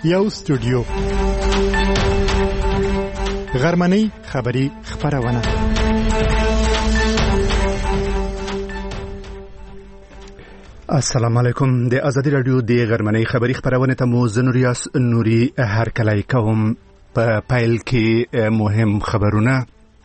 یو استودیو غرمنۍ خبری خبرونه. السلام علیکم. د آزادی رادیو د غرمنۍ خبری خبرونه ته مو زنوریاس نوري هر کله کوم. په پیل کې مهم خبرونه.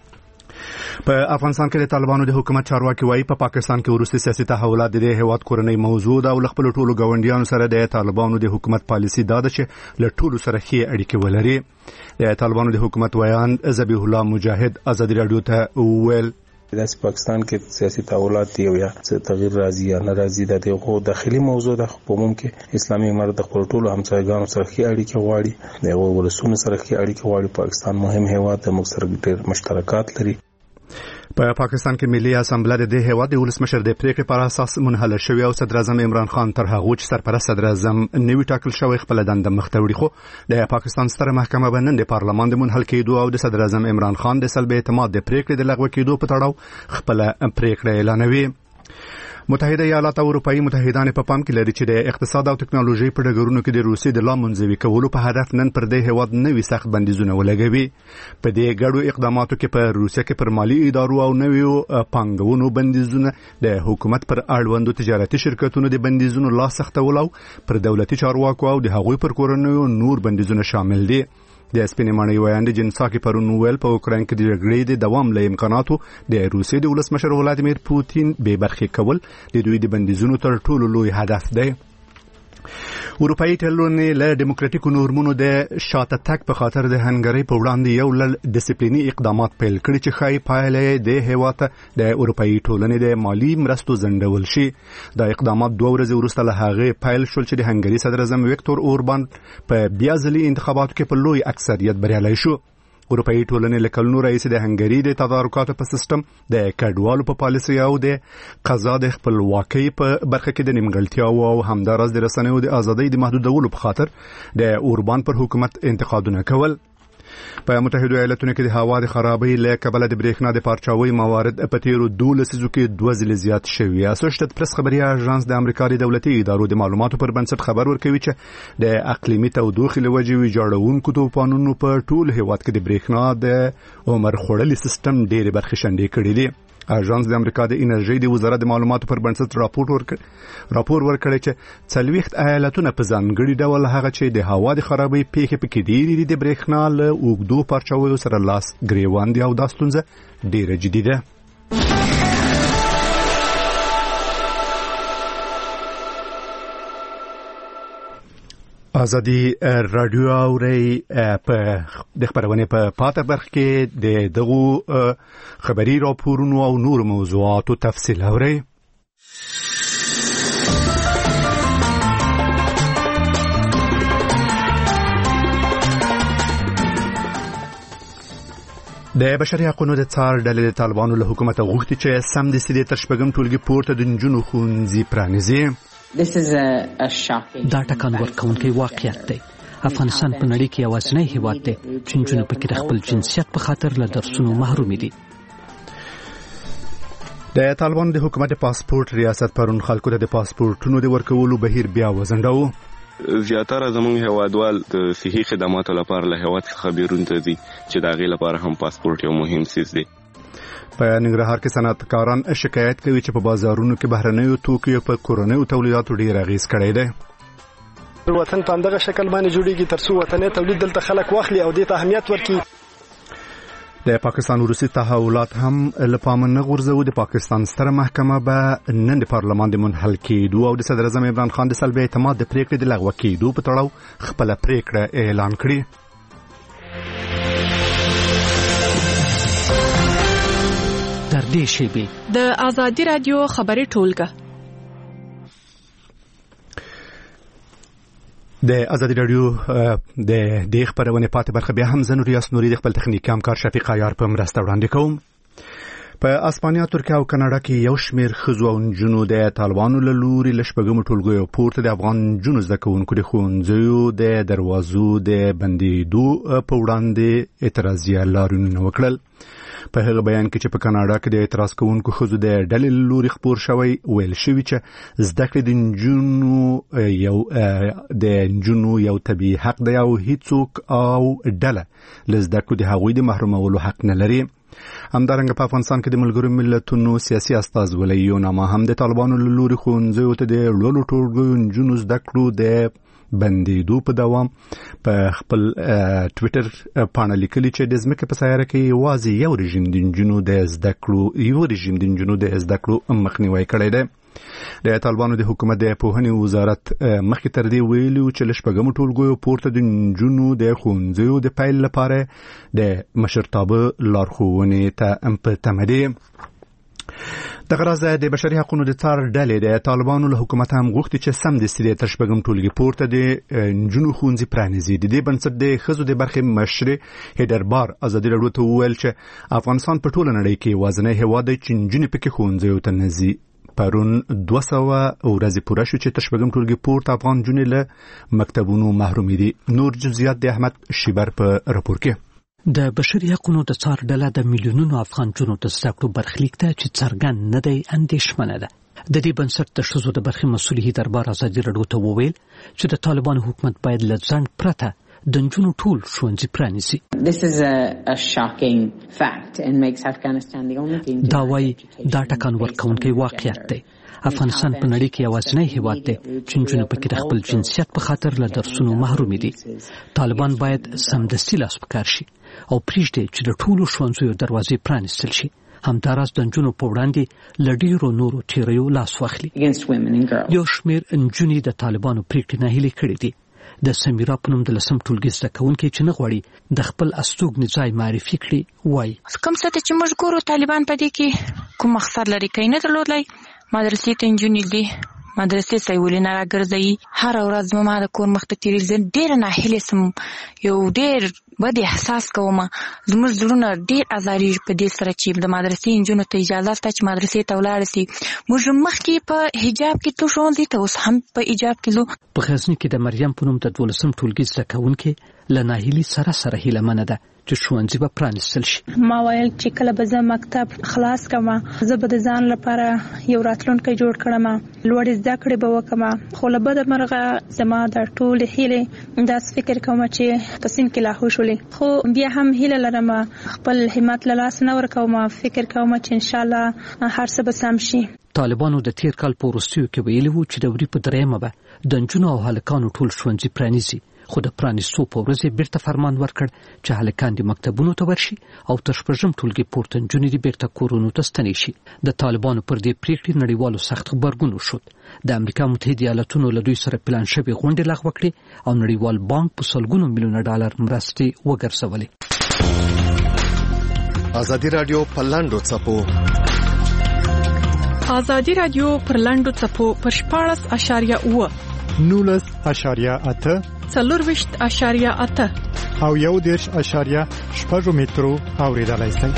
په افغانستان کې د طالبانو د حکومت چارواکي وایي په پاکستان کې وروستي سیاسي تحولات د هیواد کورنۍ موضوع ده او خپل ټولو ګاونډیانو سره د طالبانو د حکومت پالیسي دا ده چې له ټولو سره ښې اړیکې ولري. د طالبانو د حکومت ویان ذبیح الله مجاهد آزادی رادیو ته وویل داسې پاکستان کې سیاسي تحولات دی یا څه تغییر راځي یا ناراضي ده دغه داخلي موضوع ده. په عموم کې اسلامي امارت د خپل ټولو همسایګانو سره ښې اړیکې غواړي، دغه ولسونو سره ښې اړیکې غواړي. پاکستان مهم هیواد د موږ سره ډېر مشترکات لري. په پاکستان کې ملي اسامبله د هیواد د ولسمشر د پریکړې پر اساس منحله شوی او صدر اعظم عمران خان تر هغه چې سرپرست صدر اعظم نوی ټاکل شوی خپل دنده مخته وړي. خو د پاکستان ستره محکمه باندې د پارلمان د منحل کېدو او د صدر اعظم عمران خان د سلب اعتماد د پریکړې د لغوه کېدو په تړاو خپل پریکړه اعلانوي. متحده ایالات او اروپאי متحدان په پام کې لري چې د اقتصاد او ټکنالوژي په ډګرونو کې د روسي د لامنځوي کولو په هدف نن پر دې هیواد نوي سخت بندیزونه ولګوي. په دې ګډو اقداماتو کې په روسیه کې پر مالی ادارو او نویو پانګونو بندیزونه، د حکومت پر اړوندو تجارتي شرکتونو د بندیزونو لا سختول او پر دولتي چارواکو او د هغوی پر کورنیو نور بندیزونه شامل دي. د سپینې ماڼۍ ویاند جنساکي پرون ویل په اوکراین کې د جګړې د دوام له امکاناتو د روسیې د ولسمشر ولادیمیر پوتین بې برخې کول د دوی د بندیزونو تر ټولو لوی هدف دی. اروپאי ټولنې له ډیموکراټیکو نورمونو د شاته تګ په خاطر د هنګري په وړاندې یو لړ ډیسپلینی اقدامات پیل کړي چې ښایي پایله د هیواد د اروپאי ټولنې د مالی مرستو ځنډول شي. دا اقدامات 2 ورځې وروسته له هغه پیل شول چې د هنګري صدر اعظم ویکتور اوربان په بیا ځلي انتخاباتو کې په لوی اکثریت بریالی شو. اروپאי ټولنې له کلونو راهیسې د هنګري د تدارکاتو په سیستم، د کډوالو په پالیسي او د قضا د خپلواکۍ په برخه کې د نیمګړتیاو او همدارس د رسنیو د ازادۍ د محدودولو په خاطر د اوربان پر حکومت انتقادونه کول. په متحده ایالاتونو کې د هوا د خرابۍ له کبله د برېښنا د پارچاوي موارد په تیرو 12 لسیزو کې 2 ځله زیات شوي. اسوسییټډ پریس خبري اژانس د امریکا د دولتي ادارو د معلوماتو پر بنسټ خبر ورکوي چې د اقلیمي تودوخې له وجې ویجاړونکو توپانونو په ټول هیواد کې د برېښنا د عمر خوړلي سیستم ډېرې برخې شنډې کړې دي. اژانس د امریکا د انرژي د وزارت د معلوماتو پر بنسټ راپور ورکړی چې 40 ایالتونه په ځانګړي ډول هغه چې د هوا د خرابۍ پیښې پکې ډېرې د برېښنا له اوږدو پارچاویو سره لاس ګریوان دي او دا ستونزه ډېره جدي ده. آزادی رادیو اوري په د خبرونه په پاته برخه کې د دغه خبري راپورونو او نور موضوعاتو تفصیل اوري. د بشري حقوقو د څار ډلې د طالبانو له حکومت غوښتي چې سم د سیدې تر شپږم ټولګي پورته د نجونو ښوونځي پرانیزي. دا ټکان ورکوونکی واقعیت دی. افغانستان په نړۍ کې یوازینی هیواد دی چې نجونې پکې د خپل جنسیت په خاطر له درسونو محروم دي. د طالبانو د حکومت پاسپورت ریاست پرون خلکو ته د پاسپورتونو د ورکولو بهیر بیا وزنډاوه. زیاتره زموږ هیوادوال د صحي خدماتو لپاره له هیواد څخه بیرون ته ځي چې د هغې لپاره هم پاسپورت یو مهم څیز دی. په ننګرهار کې صنعتکاران شکایت کوي چې په بازارونو کې بهرنیو توکیو په کورنیو تولیداتو ډیر اغیز کړی دی. وطن په همدغه شکل باندې جوړیږي ترڅو وطني تولید دلته خلک واخلي او دې ته اهمیت ورکړي. د پاکستان وروستي تحولات هم لپاره نه غورځو. د پاکستان ستره محکمه به نن د پارلمان د منحل کېدو او د صدر اعظم عمران خان د سلب اعتماد د پریکړې د لغوه کېدو په تړاو خپل پریکړه اعلان کړي. در دې شیبه د آزادی رادیو خبري ټولګه. د آزادی رادیو د خبرونه پاتې برخه بیا هم زنوریاس نوري د خپل تخنیکي همکار شفیق عیار په مرسته وړاندې کوم. په اسپانیا، ترکیه او کاناډا کې یو شمېر ښځو او نجونو د طالبانو له لوري له شپږمو ټولګیو پورته د افغان نجونو زده کوونکو د ښوونځیو د دروازو د بندېدو په وړاندې اعتراضي لاریونونه وکړل. په هغه بیان کې چې په کاناډا کې د اعتراض کوونکو ښځو د ډلې لوري خبر شوی ویل شوی چې زده کړې د نجونو یو طبيعي حق دی او هیڅوک او ډله لزده کړو د هغوی د محرومولو حق نه لري. همدارنګه په افغانستان کې د ملګرو ملتونو سیاسي استازولۍ یوناما هم د طالبانو له لوري ښوونځیو ته د لولو ټولګیو نجونو زده کړو د بندیدو په دوام په خپل ټوئیټر پاڼه لیکلي چې د ځمکې په سیاره کې یوازې یو رژیم د نجونو د زده کړو مخنیوی کړی دی. د طالبانو د حکومت د پوهنې وزارت مخکې تر دې ویلي چې لشپږم ټولګیو پورته د نجونو د ښوونځیو د پیل لپاره د مشرتابه لارښوونې ته په تمه دي. د غرض د بشري حقوقو د څار ډلې د طالبانو له حکومت هم غوښتي چې سم د سری تر شپږم ټولګي پورته د نجونو ښوونځي پرانیزي. د دې بنسټ د ښځو د برخې مشر هیدربار ازادي راډیو ته وویل چې افغانستان په ټوله نړۍ کې وازنه هیواد دی چې نجونې پکې ښوونځیو ته نه ځي. پرون 200 ورځې پوره شو چې تر شپږم ټولګي پورته افغان نجونې له مکتبونو محروم دي. نور جزئیات د احمد شیبر په راپور کې. د بشري حقوقو د څار ډله د میلیونونو افغان جنونو د زده کړو برخلیک ته چې څرګند نه دی اندېښمنه ده. د دې بنسټ د ښځو د برخې مسؤل هیدربار ازادي راډیو ته وویل چې د طالبانو حکومت باید له ځنډ پرته د نجونو ټول ښوونځي پرانیزي. دا وايي دا ټکان ورکوونکی واقعیت دی. افغانستان په نړۍ کې یوازینی هیواد دی چې نجونې پکې د خپل جنسیت په خاطر له درسونو محروم دي. طالبان باید سمدستي لاس پکار شي او پریږدي چې د ټولو ښوونځیو دروازې پرانیستل شي. همداراز د نجونو په وړاندې له ډیرو نورو تیریو لاس واخلي. یو شمېر نجونې د طالبانو پریکړې ناهیلې کړې دي. د سمیرا په نوم د لسم ټولګي زده کوونکي چې نه غواړي د خپل استوګنې ځای معرفي کړي وایي کوم څه چې موږ ګورو طالبان په دې کې کوم مقصد لري کوي نه درلودلای مدرسې ته نجونې دي مدرسې سیولې نه راګرځي هر ورځ ما د کور مخ ته تیریل ډېر ناهیلې سم یو ډېر بد احساس کوم زموږ زړونه ډېر ازاریږي په دې سره چې د مدرسې نجونو ته اجازه شته چې مدرسې ته ولاړ شي. موږ مخکې په حجاب کې تلو ښوونځي ته اوس هم په حجاب کې تلو. په غزني کې د مریم په نوم د 12 ټولګي زده کوونکي له ناهیلي سره هیلهمنه ده چې ښوونځي به پرانیستل شي. ما ویل چې کله به زه مکتب خلاص کړم زه به د ځان لپاره یو راتلونکی جوړ کړم لوړې زده کړې به وکړم خو له بده مرغه زما د ټولې هیلې داس فکر کوم چې په سین کې لاهو شولې خو بیا هم هیله لرم خپل همت له لاس نه ورکوم فکر کوم چې ان شاء الله هر څه به سم شي. طالبانو د تیر کال په وروستیو کې ویلي وو چې د وري په درېمه به د نجونو او هلکانو ټول ښوونځي پرانیزي خو د پرانیستو په ورځ بیرته فرمان ورکړ چې هلکان د مکتبونو ته ورشي او تر شپږم ټولګي پورته نجونې د بیرته کورونو ته ستنې شي. د طالبانو پر دې پریکړې نړیوالو سخت غبرګون وشود. د امریکا متحده ایالاتونو له دوی سره پلان شوی غونډې لغوه کړې او نړیوال بانک په سلګونو میلیونه ډالر مرستې وګرځولې. ازادي راډیو په لاندو څپو ازادي راډیو پر لاندو څپو پر 14.8 19.8 4.8 او 1.6 مترو اوریدلای شئ.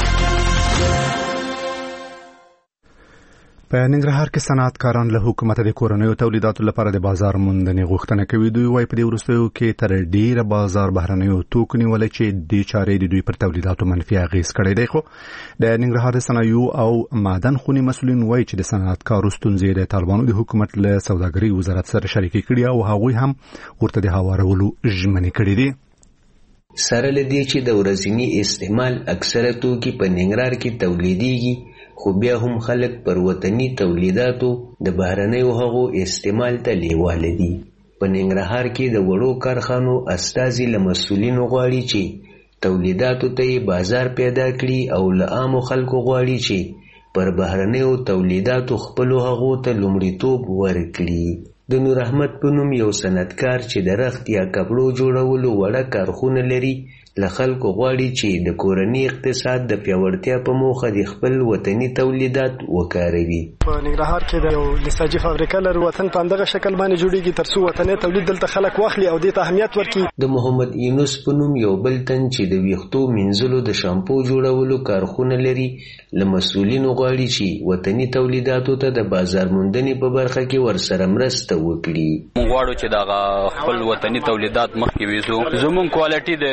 په ننګرهار کې صنعتکاران له حکومت د کورنیو تولیداتو لپاره د بازار موندنې غوښتنه کوي. دوی وايي په دې وروستیو کې تر ډیره بازار بهرنیو توکو نیولې چې د چارې د دوی پر تولیداتو منفي اغیز کړی دی. خو د ننګرهار د صنایعو او معدن خونې مسؤلین وايي چې د صنعتکارو ستونزې د طالبانو د حکومت له سوداګرۍ وزارت سره شریکې کړي او هغوی هم ورته د هوارولو ژمنې کړې دي. سره لدی چې د ورځنی استعمال اکثره توکي په ننګرهار کې تولیدېږي خو بیا هم خلک پر وطني تولیداتو د بهرنیو هغو استعمال ته لیواله دي. په ننګرهار کې د وړو کارخانو استازي له مسؤلینو غواړي چې تولیداتو ته بازار پیدا کړي او له عامو خلکو غواړي چې پر بهرنیو تولیداتو خپلو هغو ته لومړیتوب ورکړي. د نور احمد په نوم یو صنعتکار چې د رخت یا کپړو جوړولو وړه کارخونه لري له خلکو غواړي چې د کورني اقتصاد د پیاوړتیا په موخه د خپل وطني تولیدات وکاروي. په ننګرهار کې د یو نساجي فابریکه لرو وطن په اندغه شکل باندې جوړیږي ترڅو وطني تولید دلته خلک واخلي او د اهمیت ورکړي. د محمد یونس په نوم یو بل تن چې د ویښتو مینځلو د شامپو جوړولو کارخونه لري له مسؤلینو غواړي چې وطني تولیداتو ته د بازار موندنې په برخه کې ورسره مرسته وکړي. موږ غواړو چې دا خپل وطني تولیدات مخکې ویزو زموږ کوالټي د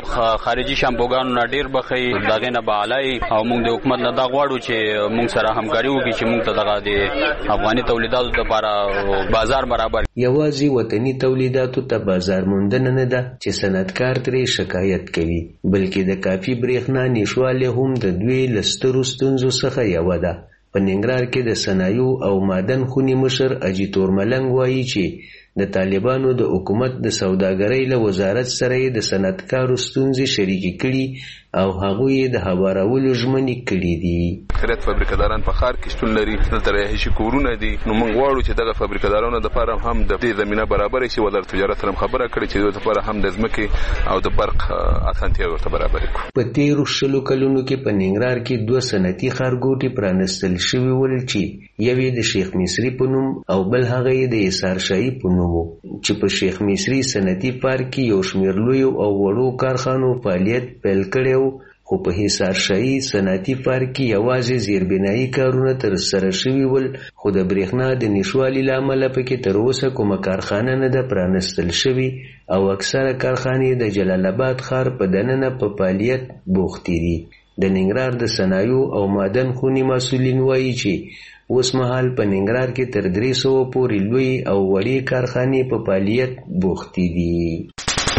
خارجي شامپوګانو نه ډیر بخي دغه نه بالای او موږ د حکومت نه دا غواړو چې موږ سره همکاري وکړي چې موږ ته دغه د افغاني تولیداتو لپاره بازار برابر. یوازې وطني تولیداتو ته بازار موندنه نه ده چې صنعتکار ترې شکایت کوي، بلکې د کافي برېښنا نشوالی هم د دوی له سترو ستونزو څخه یوه ده. په ننګرهار کې د صنایعو او معدن خونې مشر اجیتور ملنګ وایي چې د طالبانو د حکومت د سوداګرۍ له وزارت سره یې د صنعتکارو ستونزې شریکې کړي او هغوی یې د هوارولو ژمنې کړي دي. خیرات فابریکاداران په ښار کې شتون لري، دلته رهایشي کورونه دي. نو موږ غواړو چې دغه فابریکادارانو دپاره هم د دې زمینه برابره شي. وزارت تجارت سره خبره کړې چې دوی دپاره هم د ځمکې او د برق اسانتیا ورته برابرې کړو. په تېرو 20 کلونو کې په ننګرهار کې 2 صنعتي ښارګوټي پرانستل شوي ول چې یو یې د شیخ مصري په نوم او بل هغه یې د ایثار شاهي په نوم و، چې په شیخ مصري صنعتي پارک کې یو شمېر لویو او وړو کارخانو فعالیت پیل کړی و، خو په ایثار شاهي صنعتي پارک کې یوازې زیربنایي کارونه ترسره شوي ول، خو د برېښنا د نشوالي له امله پکې تر اوسه کومه کارخانه نه ده پرانستل شوي او اکثره کارخانې د جلال آباد ښار په دننه په فعالیت بوختې دي. د ننګرهار د صنایعو او معدن خونې مسؤلین وایي چې اوس مهال په ننګرهار کې تر 300 پورې لوی او وړې کارخانې په فعالیت بوختې دي.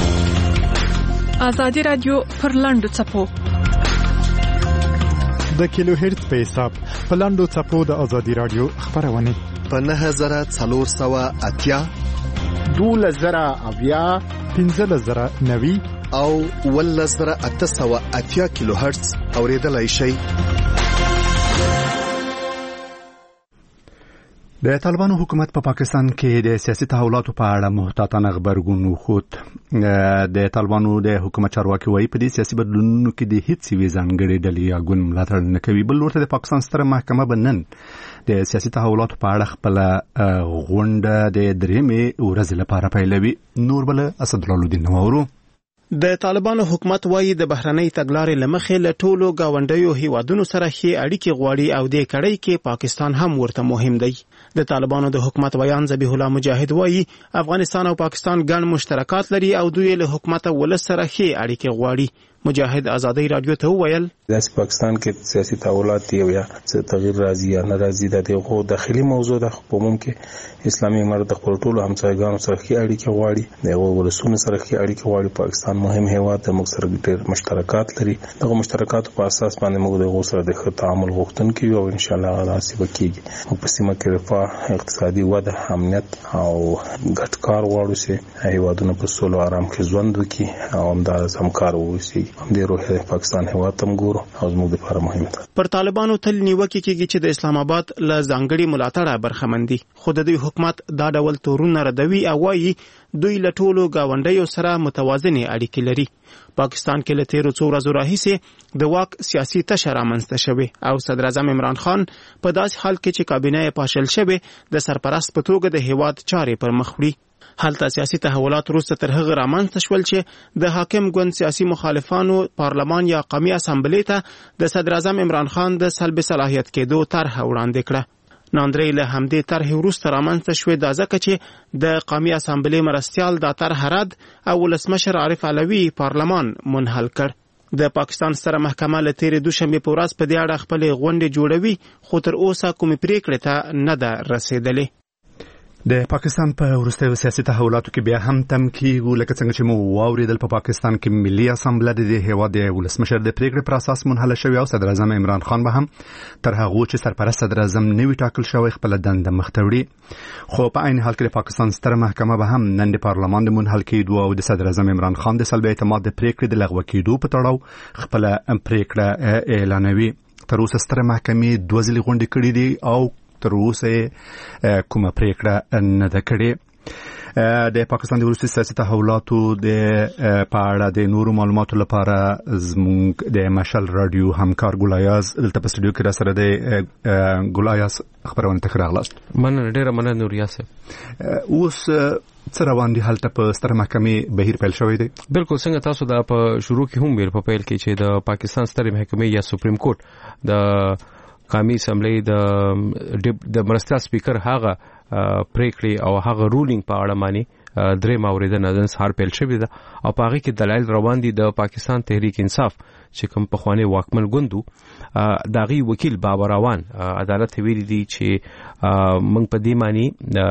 ازادي رادیو پر لاندو چپو د کیلو هرتز په حساب په لاندو چپو د ازادي رادیو خبرونه په 9480 12090 15090 او 11880 کیلو هرتز اوریدلای شئ. د طالبانو حکومت په پاکستان کې د سیاسي تحولاتو په اړه محتاطانه خبرګون وښود. د طالبانو د حکومت چارواکي وایي په دې سیاسي بدلونونو کې د هیڅ یوې ځانګړې ډلې یا ګوند ملاتړ نه کوي، بل ورته د پاکستان ستره محکمه به نن د سیاسي تحولاتو په اړه خپله غونډه د 3 ورځې لپاره پیلوي. نور بل اسدالله الدین نوورو. د طالبانو حکومت وایي د بهرنۍ تګلارې لمخې له ټولو گاونډیو هیوادونو سره ښې اړیکې غواړي او د کړۍ کې پاکستان هم ورته مهم دی. د طالبانو د حکومت ویان ذبیح الله مجاهد وایي افغانستان او پاکستان ګڼ مشترکات لري او دوی له حکومت ولس سره ښې اړیکې غواړي. مجاهد ازادي رادیو ته وویل د پاکستان کې سیاسي تحولات دی یا څه تغییر راځي یا ناراضي د دغه داخلي موضوع د خپلوم کې اسلامي امارت د خپل ټولو همسایګانو سره ښې اړیکې غواړي، دغه ولسونو سره ښې اړیکې غواړي. پاکستان مهم هیواد د موږ سره ډېر مشترکات لري، دغه مشترکاتو په اساس باندې موږ دغه سره د ښه تعامل غوښتونکي یو او ان شاء الله غواړو وکړي او په سیمه کې رفاه، اقتصادي وده، امنیت او ګډ کار غواړو چې هیوادونه په سولو آرام کې ژوند وکړي او همدارس همکار ووسي. د روح پاکستان هیواد تم ګورو او زموږ لپاره مهم ده. پر طالبانو تل نیوکه کیږي چې د اسلام آباد له ځانګړي ملاتړه برخمن دي، خو د دوی حکومت دا ډول تورونه ردوي او وايي دوی له ټولو گاونډیو سره متوازنې اړیکې لري. پاکستان کې له تیرو څو ورځو راهیسې د واک سیاسي تشه رامنځته شوې او صدر اعظم عمران خان په داسې حال کې چې کابینه یې پاشل شوې د سرپرست په توګه د هیواد چارې پر مخ وړي. هلته سیاسي تحولات وروسته تر هغه رامنځته شول چې د حاکم ګوند سیاسي مخالفانو پارلمان یا قومي اسامبلې ته د صدر اعظم عمران خان د سلب صلاحیت کېدو طرحه وړاندې کړه. ناندرې له همدې طرحې وروسته رامنځته شوې دا ځکه چې د قومي اسامبلې مرستیال دا طرحه رد او ولسمشر عارف علوي پارلمان منحل کړ. د پاکستان ستره محکمه له تېرې دوشنبې په ورځ په دې اړه خپلې غونډې جوړوي، خو تر اوسه کومې پریکړې ته نه ده رسېدلې. د پاکستان په وروستیو سیاسي تحولاتو کې بیا هم تم کیږي، لکه څنګه چې مو واوریدل په پاکستان کې ملي اسامبله د هیواد د ولسمشر د پریکړې پر اساس منحله شوې او صدر اعظم عمران خان به هم تر هغه چې سرپرست صدر اعظم نوی ټاکل شوی خپل دنده مخته وړي. خو په عین حال کې د پاکستان ستره محکمه به هم نن د پارلمان د منحل کېدو او د صدر اعظم عمران خان د سلب اعتماد د پریکړې د لغوه کېدو په تړاو خپل پریکړه اعلانوي. تر اوسه ستره محکمې 2 ځلې غونډې کړې دي او تر اوسه کومه پریکړه نه ده کړې. د پاکستان د وروستي سیاسي تحولاتو د په اړه د نورو معلوماتو لپاره زموږ د مشل رادیو همکار ګلایاز دلته په سټوډیو کې را سره دی. ګلایاز خبرونه ته راغلاست. مننه، ډیره مننه نوریا صاحب. اوس څه روان دي هلته په ستره محکمې بهیر پیل شوی دی؟ بالکل څنګه تاسو دا په شروع کې هم ویل په پیل کې چې د پاکستان ستره محکمې یا سپریم کورټ د قومي اسمبلی د مرستیال سپیکر هغه پریکړې او هغه رولینګ په اړه باندې درې ماوریدنه د سهار پیل شوې ده او په هغه کې دلایل روان دي د پاکستان تحریک انصاف چې کوم په خواني واکمن ګوندو داغي وکیل بابر روان عدالت ویلي دي چې موږ په دې معنی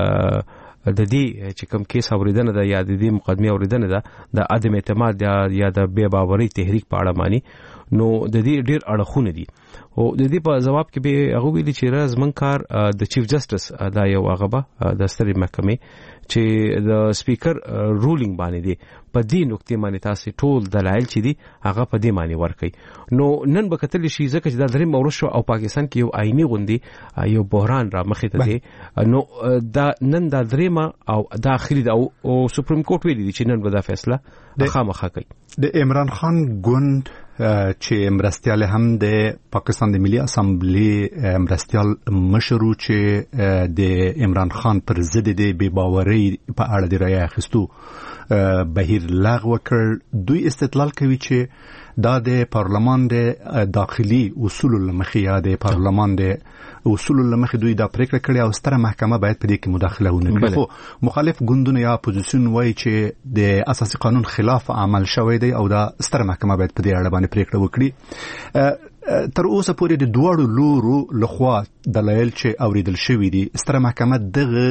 د دې چې کوم کیس اوریدنه ده یا د دې مقدمه اوریدنه ده د عدم اعتماد یا د بے باورۍ تحریک په اړه معنی نو د دې ډېر اړخونه دي او د دې په جواب کې به هغه ویلي چې راز منکار د چیف جسټس دا یو هغه به د سترې محکمې چې د سپیکر رولینګ باندې دی په دې نقطې باندې تاسو ټول دلایل چې دي هغه په دې معنی ورکړي نو نن به کتل شي ځکه چې دا درې مورشو او پاکستان کې یو آئینی غوندي یو بحران را مخې ته دی نو دا نن دا درېما او دا اخري او سپریم کورټ ویلي دي چې نن به دا فیصله خامخا کوي د عمران خان ګوند چې مرستيال هم د پاکستان د ملي اسامبلی مرستيال مشرو چې د عمران خان پر ضد د بے باورۍ په اړه د رایه اخیستو بهیر لغوه کړ دوی استدلال کوي چې دا د پارلمان د داخلي اصول لمخې یا د پارلمان د اصول لمخې دوی دا پریکړه کړې او ستره محکمه باید په دې کې مداخله ونه کړي خو مخالف ګوندونه یا اپوزیشن وایي چې د اساسي قانون خلاف عمل شوی دی او دا ستره محکمه باید په دې اړه باندې پریکړه وکړي تر اوسه پورې د دوړو لورو لخوا دلایل چې اوریدل شوی دي ستره محکمه دغه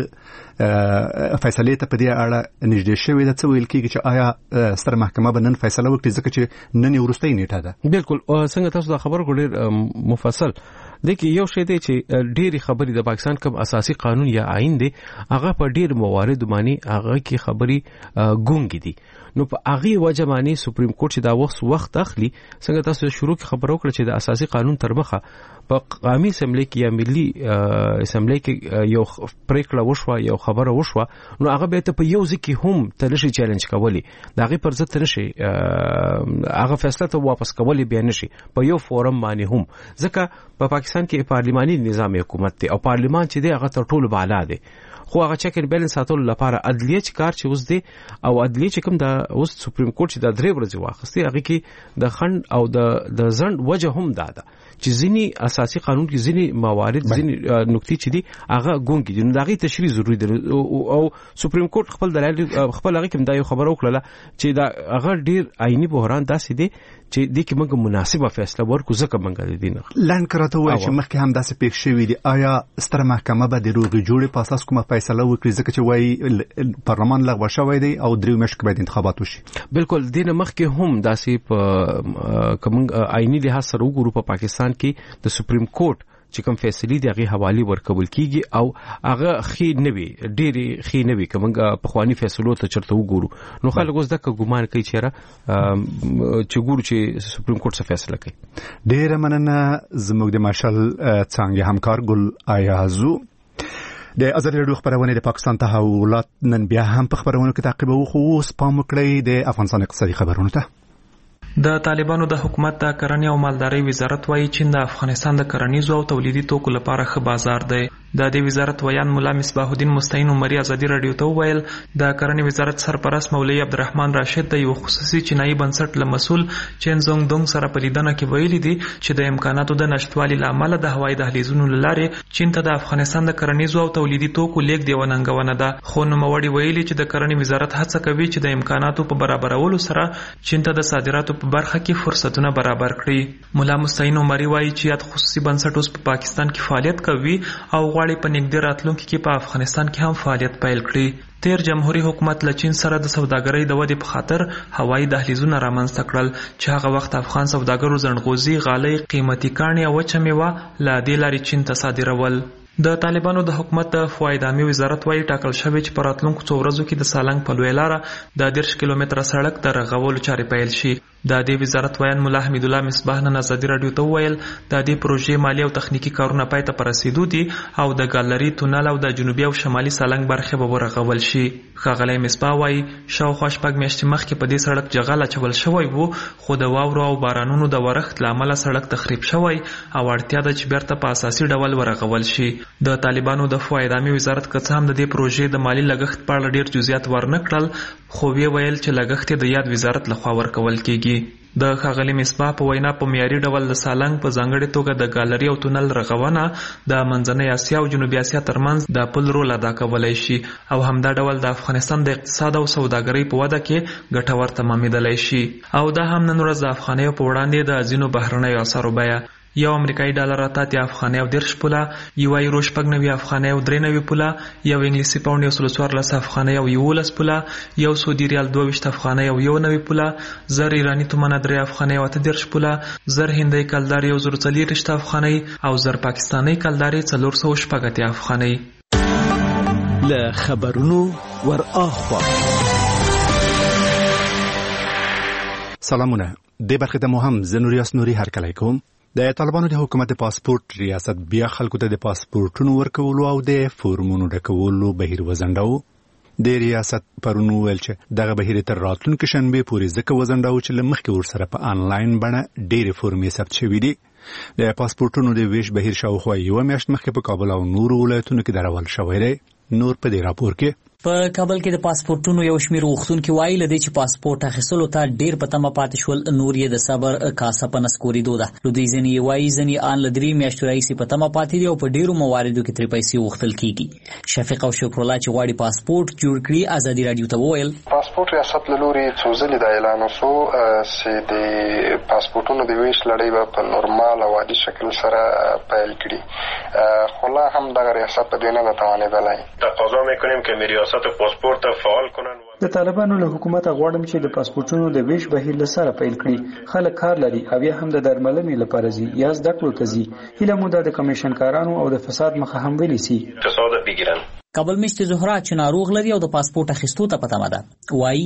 فیصله ته په دې اړه نږدې شوی ده څه ویل کېږي چې آیا ستره محکمه به نن فیصله وکړي ځکه چې نن وروستۍ نیټه ده بالکل څنګه تاسو دا خبر کړئ مفصل دغه یو شی دی چې ډېری خبرې د پاکستان کوم اساسي قانون یا آئین دی هغه په ډېر موارد باندې هغه کې خبري ګونګي دي نو په هغه وجه باندې سپریم کورټ چې دا وخت اخلي څنګه تاسو شروع کې خبرو کړل چې د اساسي قانون تر مخه په قومي اسمبلی کې یا ملي اسمبلی کې یو پریکړه وشوه یو خبره وشوه نو هغه به ته په یو ځکه هم تلشي چیلنج کولی دا غي پر ضد نشي هغه فیصله ته واپس کولی به نشي په یو فورم باندې هم ځکه په پاکستان کې پارلماني نظام حکومت دی او پارلمان چې دی هغه تر ټولو بالا دی خو هغه چک ان بیلنس ساتلو لپاره عدلیه چې کار چې اوس دی او عدلیه چې کوم د اوس سپریم کورټ چې د درې ورځې واخستي هغه کې د خند او د ځند وجه هم ده چې ځینی اساسي قانون کې ځینی موارد ځینی نقطې چې دي هغه ګونګي دي نو دغه تشریح ضروری دی او سپریم کورټ خپل دلایل خپل هغه کوم دا یو خبره وکړه چې دا هغه ډیر آئینی بحران داسې دی چې د کومه مناسبه فیصله ورکو ځکه منګل دي نه لاند کراته وایي چې مخکې هم داسې پېښ شوی دی آیا ستره محکمه به د روغي جوړې په اساس کومه فیصله وکړي ځکه چې وایي پارلمان لغوه شوی دی او درې میاشتې بعد انتخابات وشي بالکل دینه مخکې هم داسې په کوم آئینی لحاظ سره وګورو په پاکستان کې د سپریم کورټ چې کوم فیصله دی هغه حواله ورکول کیږي او هغه خې نوي ډېری خې نوي کومه په خواني فیصلو ته چرته وګورو نو خلک اوس دغه ګمان کوي چې ګورو چې سپریم کورټ څه فیصله کوي ډېر مننه زموږ د مارشال څنګه همکار ګل آیازو د ازادي راډیو خبرونه د پاکستان تحولات نن بیا هم په خبرونو کې تعقیبوي خو اوس پام وکړئ د افغانستان اقتصادي خبرونو ته د طالبانو د حکومت د کرنې او مالدارۍ وزارت وايي چې د افغانستان د کرنیزو او تولیدي توکو لپاره ښه بازار دی د دې وزارت ویان مولا مصباح الدین مستعین عمری ازادي راډیو ته وویل د کرنې وزارت سرپرست مولوی عبدالرحمن راشد د یو خصوصي چینایي بنسټ له مسؤل چین زونګ دونګ سره په لیدنه کې ویلي دي چې د امکاناتو د نشټوالي لامل د هوایي دهلیزونو لارې چین ته د افغانستان د کرنیزو او تولیدي توکو لیږد یوه ننګونه ده خو نوموړي ویلي چې د کرنې وزارت هڅه کوي چې د امکاناتو په برابرولو سره چین ته د صادراتو په برخه کې فرصتونه برابر کړي مولا مستعین عمری وایي چې یاد خصوصي بنسټ اوس په پاکستان کې فعالیت کوي او غواړي په نږدې راتلونکي کې په افغانستان کې هم فعالیت پیل کړي تیر جمهوریت حکومت له چین سره د سوداګرۍ د ودې په خاطر هوایي دهلیزونه رامنځته کړل چې هغه وخت افغان سوداګرو زنډغوزي غالۍ قیمتي کاڼي او وچه میوه له دې لارې چین ته صادرول د طالبانو د حکومت د فوایدامي وزارت وايي ټاکل شوی چې په راتلونکو څو ورځو کې د سالنګ په لوی لاره د 10 کیلومتره سړک د رغولو چارې پیل شي د دې وزارت ویان مولا حمید الله مصباح نن ازادي راډیو ته وویل د دې پروژې مالی او تخنیکی کارونه پای ته رسیدو دي او د ګالري تونل او د جنوبي او شمالي سالنګ برخه به ورغول شي ښاغلی مصباح وايي شاوخوا شپږ میاشتې مخکې په دې سړک جغل اچول شوی وو خو د واورو او بارانونو د ورښت له امله سړک تخریب شوی او اړتیا ده چې بیرته په اساسي ډول ورغول شي د طالبانو د فوایدامي وزارت که څه هم د دې پروژې د مالی لګښت په اړه ډیر جزئیات ورنکړل خو وی ویل چې لګښت د یاد وزارت لخوا ورکول کیږي د ښاغلي مصباح په وینا په معیاري ډول د سالنګ په ځانګړې توګه د ګالري او تونل رغونه د منځنۍ اسیا او جنوبي اسیا ترمنځ د پل رول ادا کولی شي او همدا ډول د افغانستان د اقتصاد او سوداګرۍ په وده کې ګټور تمامیدلی شي. او دا هم نن ورځ د افغانیو په وړاندې د ځینو بهرنیو اسعارو بیه یو امریکایي ډالر اتیا افغانۍ او 10 پوله، یو یورو 90 افغانۍ او 93 پوله، یو انګلیسي پاوند 114 افغانۍ او 11 پوله، یو سعودي ریال 22 افغانۍ او 91 پوله، زر ایرانی تومنه 3 افغانۍ او 18 پوله، زر هندۍ کلدار 1040 افغانۍ او زر پاکستاني کلدار 480 افغانۍ. له خبرونو ور اخوا سلامونه. د برخه د مهم زنوریاس نوري هرکلی کوم. د طالبانو د حکومت پاسپورت ریاست بیا خلکو ته د پاسپورتونو ورکولو او د فورمونو ډکولو بهیر وزنډاو. د ریاست پرونو ویل چې دغه بهیر تر راتلونکي شنبه پورې ځکه وزنډاو چې لمخکې ورسره په آنلاین بڼه ډېرې فورمې ثبت شوې دي. د پاسپورتونو د ویش بهیر شاوخوا یوه میاشت مخکې په کابل او نورو ولایتونو کې درول شوی دی. نور په دې راپور کې په کابل کې د پاسپورتونو یو شمېر غوښتونکي وایي لدې چې پاسپورت اخیستلو ته ډېر په تمه پاتې شول، نور یې د صبر کاسه په نسکورېدو ده. دوی ځینې وایي ځینې آن له 3 میاشتو راهیسې په تمه پاتې دي او په ډېرو مواردو کې ترې پیسې غوښتل کېږي. شفیق او شکرالله چې غواړي پاسپورت جوړ کړي ازادي راډیو ته وویل پاسپورت ریاست له لوري څو ځلې دا اعلان وشو چې د پاسپورتونو د ویش لړۍ به په نورمال او عادي شکل سره پیل کړي، خو لا هم دغه ریاست په دې نه ده توانېدلی. تقاضا میکنیم که ریاست پاسپورت فعال کنن. د طالبانو له حکومت غواړم چې د پاسپورتونو د ویش بهیر له سره پیل کړي. خلک کار لري او یا هم د درملنې لپاره ځي یا زده کړو ته ځي. هیله مو ده د کمیشن کارانو او د فساد مخه هم ونیسي. تصادف بگیرن. کابل مشت زهرا چې ناروغ لري او د پاسپورت اخیستو ته په تمه ده وایي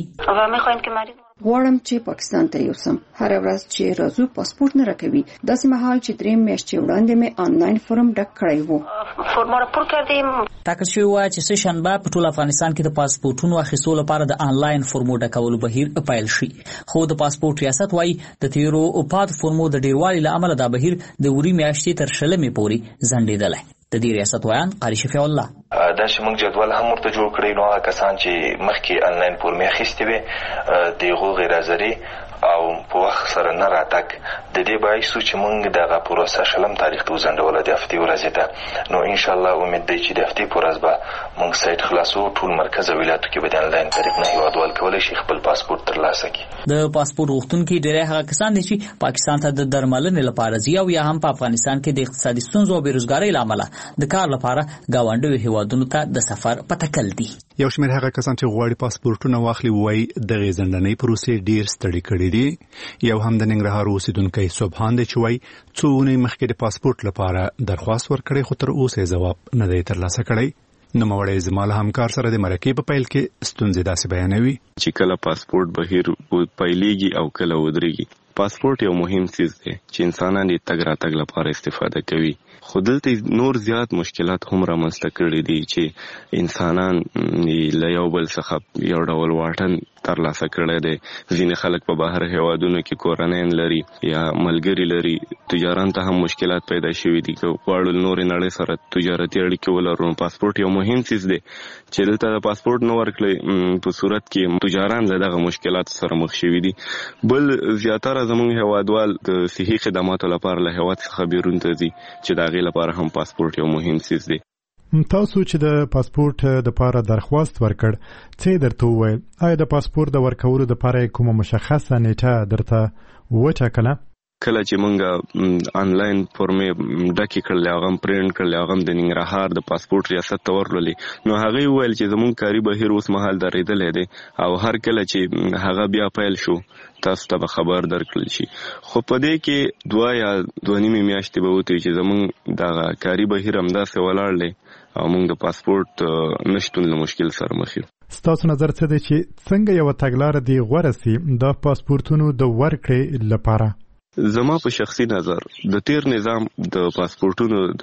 غواړم چې پاکستان ته یوسم. هر ورځ چې راځو پاسپورت نه راکوي. داسې مهال چې 3 میاشتې وړاندې مې آنلاین فورم ډک کړی وو. فرما را پر کردیم. ټاکل شوی و چې سه شنبه په ټول افغانستان کې د پاسپورتونو اخیستلو لپاره د آنلاین فورمو ډکولو بهیر پیل شي. خو د پاسپورت ریاست وایي د تیرو پات فورمو د ډیروالي له امله دا بهیر د وری میاشتې تر شلمې پورې ځنډېدلی. د دې ریاست ویان قاری شفیع الله دا چې موږ جدول هم ورته جوړ کړی نو هغه کسان چې مخکې آنلاین فورمې اخیستې وي د هغو غیر حاضري او په وخت سره نه راتګ د دې باعث چې موږ دغه پروسه شلم تاریخ ته وځنډوله د هفتې ورځې ته. نو ان شاء الله امید دی چې د هفتې په ورځ به موږ سایت خلاصو. ټول مرکز او ولایتو کې به د آنلاین طریق نه هیوادوال کولی شي خپل پاسپورت ترلاسه کړي. د پاسپورت غوښتونکي ډېری هغه کسان دي چې پاکستان ته د درملنې لپاره ځي او یا هم په افغانستان کې د اقتصادي ستونزو او بېروزګارۍ له امله د کار لپاره ګاونډیو هیوادونو ته د سفر په تکل دي. یو شمېر هغه کسان چې غواړي پاسپورتونه واخلي وایي دغه ځنډنۍ پروسې ډېر ستړي کړي دي. یو هم د ننګرهار اوسیدونکی سبحان دی چې وایي څو اونۍ مخکې د پاسپورت لپاره درخواست ورکړی خو تر اوسه جواب نه دی ترلاسه کړی. نوموړی زما له همکار سره د مرکې په پیل کې ستونزې داسې بیانوي چې کله پاسپورت بهیر پیلېږي او کله ودرېږي. پاسپورت یو مهم څیز دی چې انسانان یې تګ راتګ لپاره استفاده کوي، خو دلته نور زیات مشکلات هم رامنځته کړي دي چې انسانان له یو بل څخه یو ډول واټن ترلاسه کړی دی. ځینې خلک په بهر هیوادونو کې کورنۍ لري یا ملګري لري، تجاران ته هم مشکلات پیدا شوي دي. که غواړو نورې نړۍ سره تجارتي اړیکې ولرو نو پاسپورت یو مهم څیز دی چې دلته د پاسپورت نه ورکړی په صورت کې تجاران له دغه مشکلاتو سره مخ شوي دي. بل زیاتره زموږ هیوادوال د صحي خدماتو لپاره له هیواد څخه بیرون ته ځي چې د هغې لپاره هم پاسپورت یو مهم څیز دی. تاسو چې د پاسپورت د لپاره درخواست ورکړ څه درته وویل؟ آیا د پاسپورت د ورکولو لپاره کومه مشخصه نیټه درته وټاکله؟ کله چې مونږه آنلاین فورمې ډکې کړلې هغه هم پرینټ کړلې هغه هم د ننګرهار د پاسپورت ریاست ته ورلولې نو هغه وویل چې زموږ کاري بهیر اوس مهال درېدلی دی او هر کله چې هغه بیا پیل شو تاسو ته به خبر درکړل شي. خو په دې کې 2 یا 2.5 میاشتې به وتې چې زموږ دغه کاري بهیر همداسې ولاړ دی او موږ د پاسپورت نشتون له مشکل سره مخ یو. ستاسو نظر څه دی چې څنګه یو تګلاره دی غوره سي د پاسپورتونو د ورکړې لپاره؟ زما په شخصي نظر د تیر نظام د پاسپورتونو د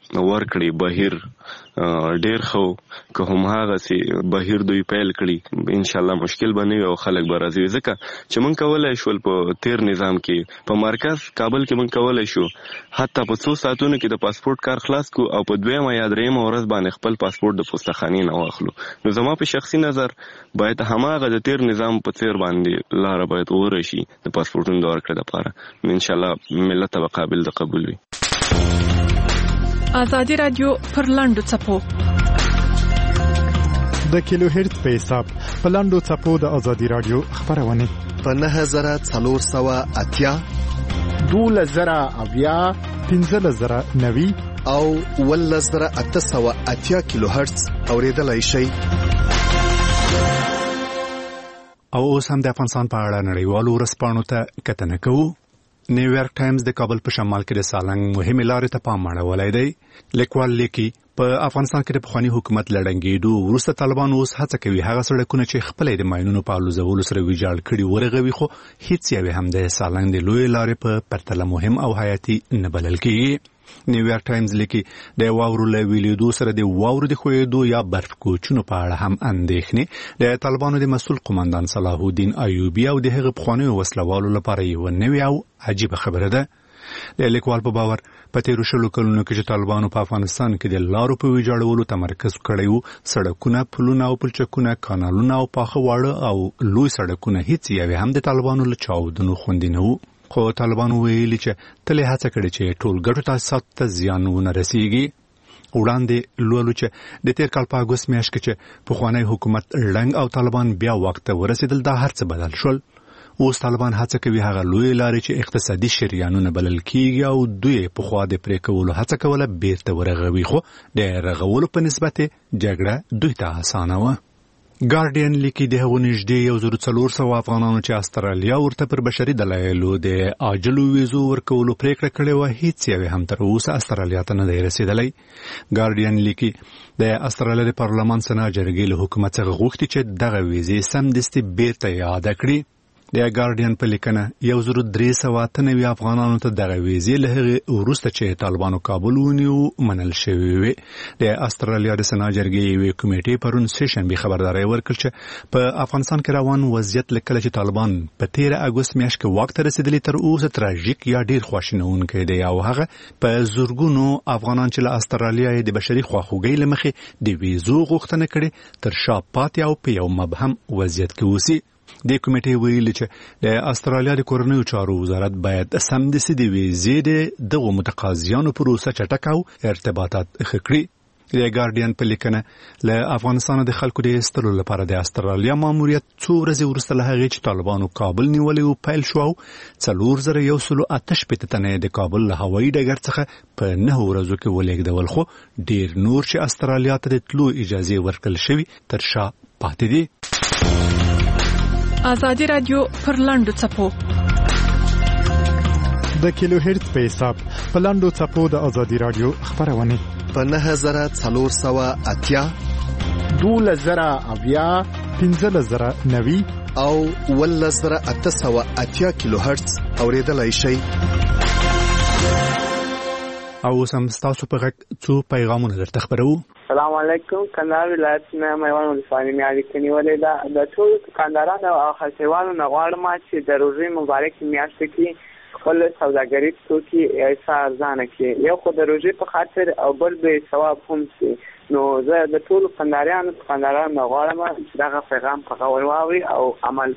ورکړي بهیر ډیر خو که هم هغه سي بهیر دوی پیل کړي ان شاء الله مشکل بنوي او خلک به راځي ځکه چې مونږ کولای شو په تیر نظام کې په مرکز کابل کې مونږ کولای شو حتی په 2 ساعتونو کې د پاسپورت کار خلاص کو او په 2 یا 3 ورځ باندې خپل پاسپورت د پوسټخانې نه واخلو. نو زما په شخصي نظر باید هماغه د تیر نظام په څیر باندې لار باید ورشي د پاسپورتونو د ورکړې لپاره ان شاء الله ملت به قابل د قبول وي. آزادی رادیو پر لاندو چپو د کیلو هرتز په حساب په لاندو چپو د آزادی رادیو خبرونه په 9480 2000 1590 او 1880 کیلو هرتز اوریدلای شئ. او اوس هم د افغانستان په اړه نړیوالو ورځپاڼو ته کتنه کوو. نیویارک ټایمز د کابل په شمال کې د سالنګ مهمې لارې ته پام اړولی دی. لیکوال لیکي په افغانستان کې د پخواني حکومت لړنګېدو وروسته طالبان اوس هڅه کوي هغه سړکونه چې خپل د ماینونو په الوزولو سره ویجاړ کړي ورغوي، خو هیڅ یو هم د سالنګ د لوی لارې په پرتله مهم او حیاتي نه بلل کېږي. نیویارک ټایمز لیکي د واورو له ویلیدو سره د واورو د خویدو یا برف کوچونو په اړه هم اندېښنې د طالبانو د مسؤل قومندان صلاح الدین ایوبي او د هغه پخوانیو وسلوالو لپاره یو نوې او عجیبه خبره ده. د لیکوال په باور په تیرو 20 کلونو کې چې طالبانو په افغانستان کې د لارو په ویجاړولو تمرکز کړی وو، سړکونه، پلونه او پلچکونه، کانالونه او پاخه واړه او لوی سړکونه هیڅ یو هم د طالبانو له چاودنو خوندي نه وو. خو طالبانو ویلي چې تل هڅه کړې چې ټول ګډو تاسیساتو ته زیان ونه رسیږي. وړاندې لولو چې د تیر کال په اګوست میاشت کې چې پخوانی حکومت ړنګ او طالبان بیا وخت ته ورسېدل، دا هر څه بدل شول. اوس طالبان هڅه کوي هغه لوی لارې چې اقتصادي شریانونه بلل کیږي او دوی په خوا د پرې کولو هڅه کوله بیرته ورغوي، خو د رغولو په نسبت جګړه دوی ته اسانه وه. ګارډین لیکي د هغو نږدې 1400 افغانانو چې استرالیا ورته پر بشري دلایلو د عاجلو ویزو ورکولو پریکړه کړې وه، هیڅ یو هم تر اوسه استرالیا ته نه دی رسېدلی. ګارډین لیکي د استرالیا د پارلمان سنا جرګې له حکومت څخه غوښتي چې دغه ویزې سمدستي بیرته یاده کړي. د ګارډین په لیکنه 1398 افغانانو ته دغه ویزې له هغې وروسته چې طالبانو کابل ونیو منل شوې وې. د استرالیا د سنا جرګې یوې کمیټې پرون سهشنبه خبرداری ورکړ چې په افغانستان کې روان وضعیت له کله چې طالبان په 13 اګوست میاشت کې واک ته رسېدلي تر اوسه تراژیک یا ډیر خواشینونکی دی او هغه په زورګونو افغانان چې له استرالیا د بشري خواخوږۍ له مخې د ویزو غوښتنه کړې تر شا پاتې او په یو مبهم وضعیت کې اوسي. د کمیټې ویلي چې د استرالیا د کورنیو چارو وزارت باید سمدستي د ویزې دغو متقاضیانو پروسه چټکه او ارتباطات ښه کړي. د ګارډین په لیکنه له افغانستان د خلکو د ایستلو لپاره د استرالیا ماموریت څو ورځې وروسته له هغې چې طالبانو کابل نیولی و پیل شو او 4188 تنې د کابل له هوایي ډګر څخه په 9 ورځو کې ولېږدول، خو ډیر نور چې استرالیا ته د تلو اجازه ورکړل شوي تر شا پاتې دي. آزادی رادیو پر لاندو چپو د کیلو هرتز په حساب په لاندو چپو د آزادی رادیو خبرونه په 9480 2000 1590 او 1880 کیلو هرتز اوریدلای شئ. او سم تاسو په غږ څو پیغامونه درته خبرو. السلام علیکم. کندهار ولایت نه میوان ولسوالۍ مې اړیکه نیولې ده. د ټولو دکاندارانو او خرڅوالو نه غواړم چې د روژې مبارک میاشت کې خپل سوداګریز توکي ایسا ارزانه کړي، یو خو د روژې په خاطر او بل به ثواب هم شي. نو زه د ټولو دکاندارانو نه غواړم چې دغه پیغام په غور واوري او عمل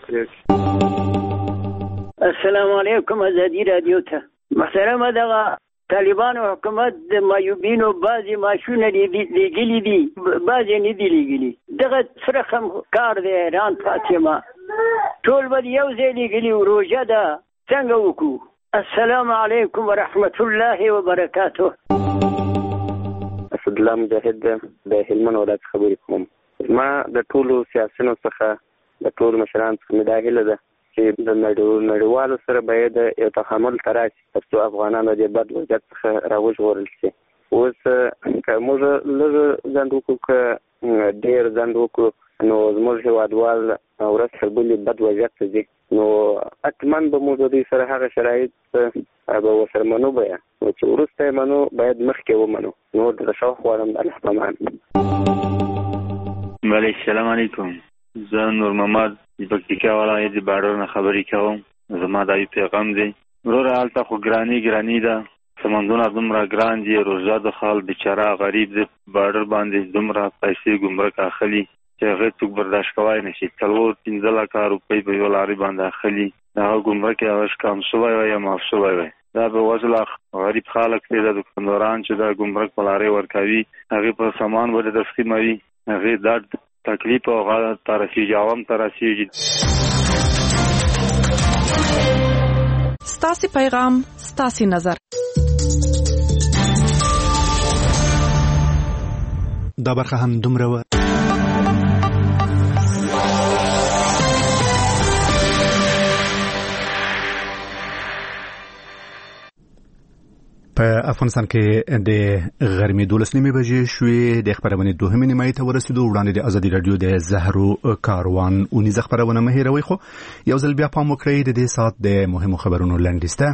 کړي. السلام علیکم. آزادی رادیو ته محترمه دغه طالبانو حکومت د مایوبینو بعضی ماشونه لیږلي دي، بعضی نه دي لیږلي. دغه فرق هم کار دی. ایران فاطمه ټول به یو ځای لیږلي، روژه ده څنګه وکړو؟ السلام علیکم ورحمت الله وبرکاته. اسدالله مجاهد د هلمند ولایت خبرې کوم. ما د ټولو سیاسیونو څخه د ټولو مشرانو څخه مې دا هیله ده چې د نړیوالو سره باید یو تحمل ته راشي تر څو افغانانو د بد وضعیت څخه راوژغورل شي. اوس که موږ لږ ځنډ وکړو که ډېر ځنډ وکړو نو زموږ هیوادوال ورځ تر بلې بد وضعیت ته ځي، نو حتما به موږ د دوی سره هغه شرایط به ورسره منو بیا، نو چې وروسته یې منو باید مخکې ومنو. نو د شوق غواړم د الله په امان. بله، السلام علیکم. زه نور محمد د پکتیکا ولایت د باډر نه خبرې کوم. زما دا یو پیغام دی. وروره هلته خو ګراني ده، سمندونه دومره ګران دي، روزه د خال بیچاره غریب د باډر باندې دومره پیسې ګمرک اخلي چې هغه څوک برداشت کولی نه شي. 4-15 لکه روپۍ په یو لارې باندې اخلي، هغه ګمرک یې هغه کم شوی وی یا معاف شوی وی. دا به وزله غریب خلک دی، د دکانداران چې د ګمرک په لارې ورکوي هغې په سامان به تسلیموي، هغې درد تکلیف او هغه ته رسېږي، عوام ته رسېږي. ستاسې پیغام، ستاسې نظر. دا برخه هم دومره وه. په افغانستان کې د غرمې 12 بجې شوې. د خبرونه دوهمې نیمه ته ورسېدو. وړاندې د ازادي رادیو د زهرو کاروان اونیزه خبرونه مه هېروئ، خو یو ځل بیا پام وکړئ د دې ساعت د مهمو خبرونو لنډیسته.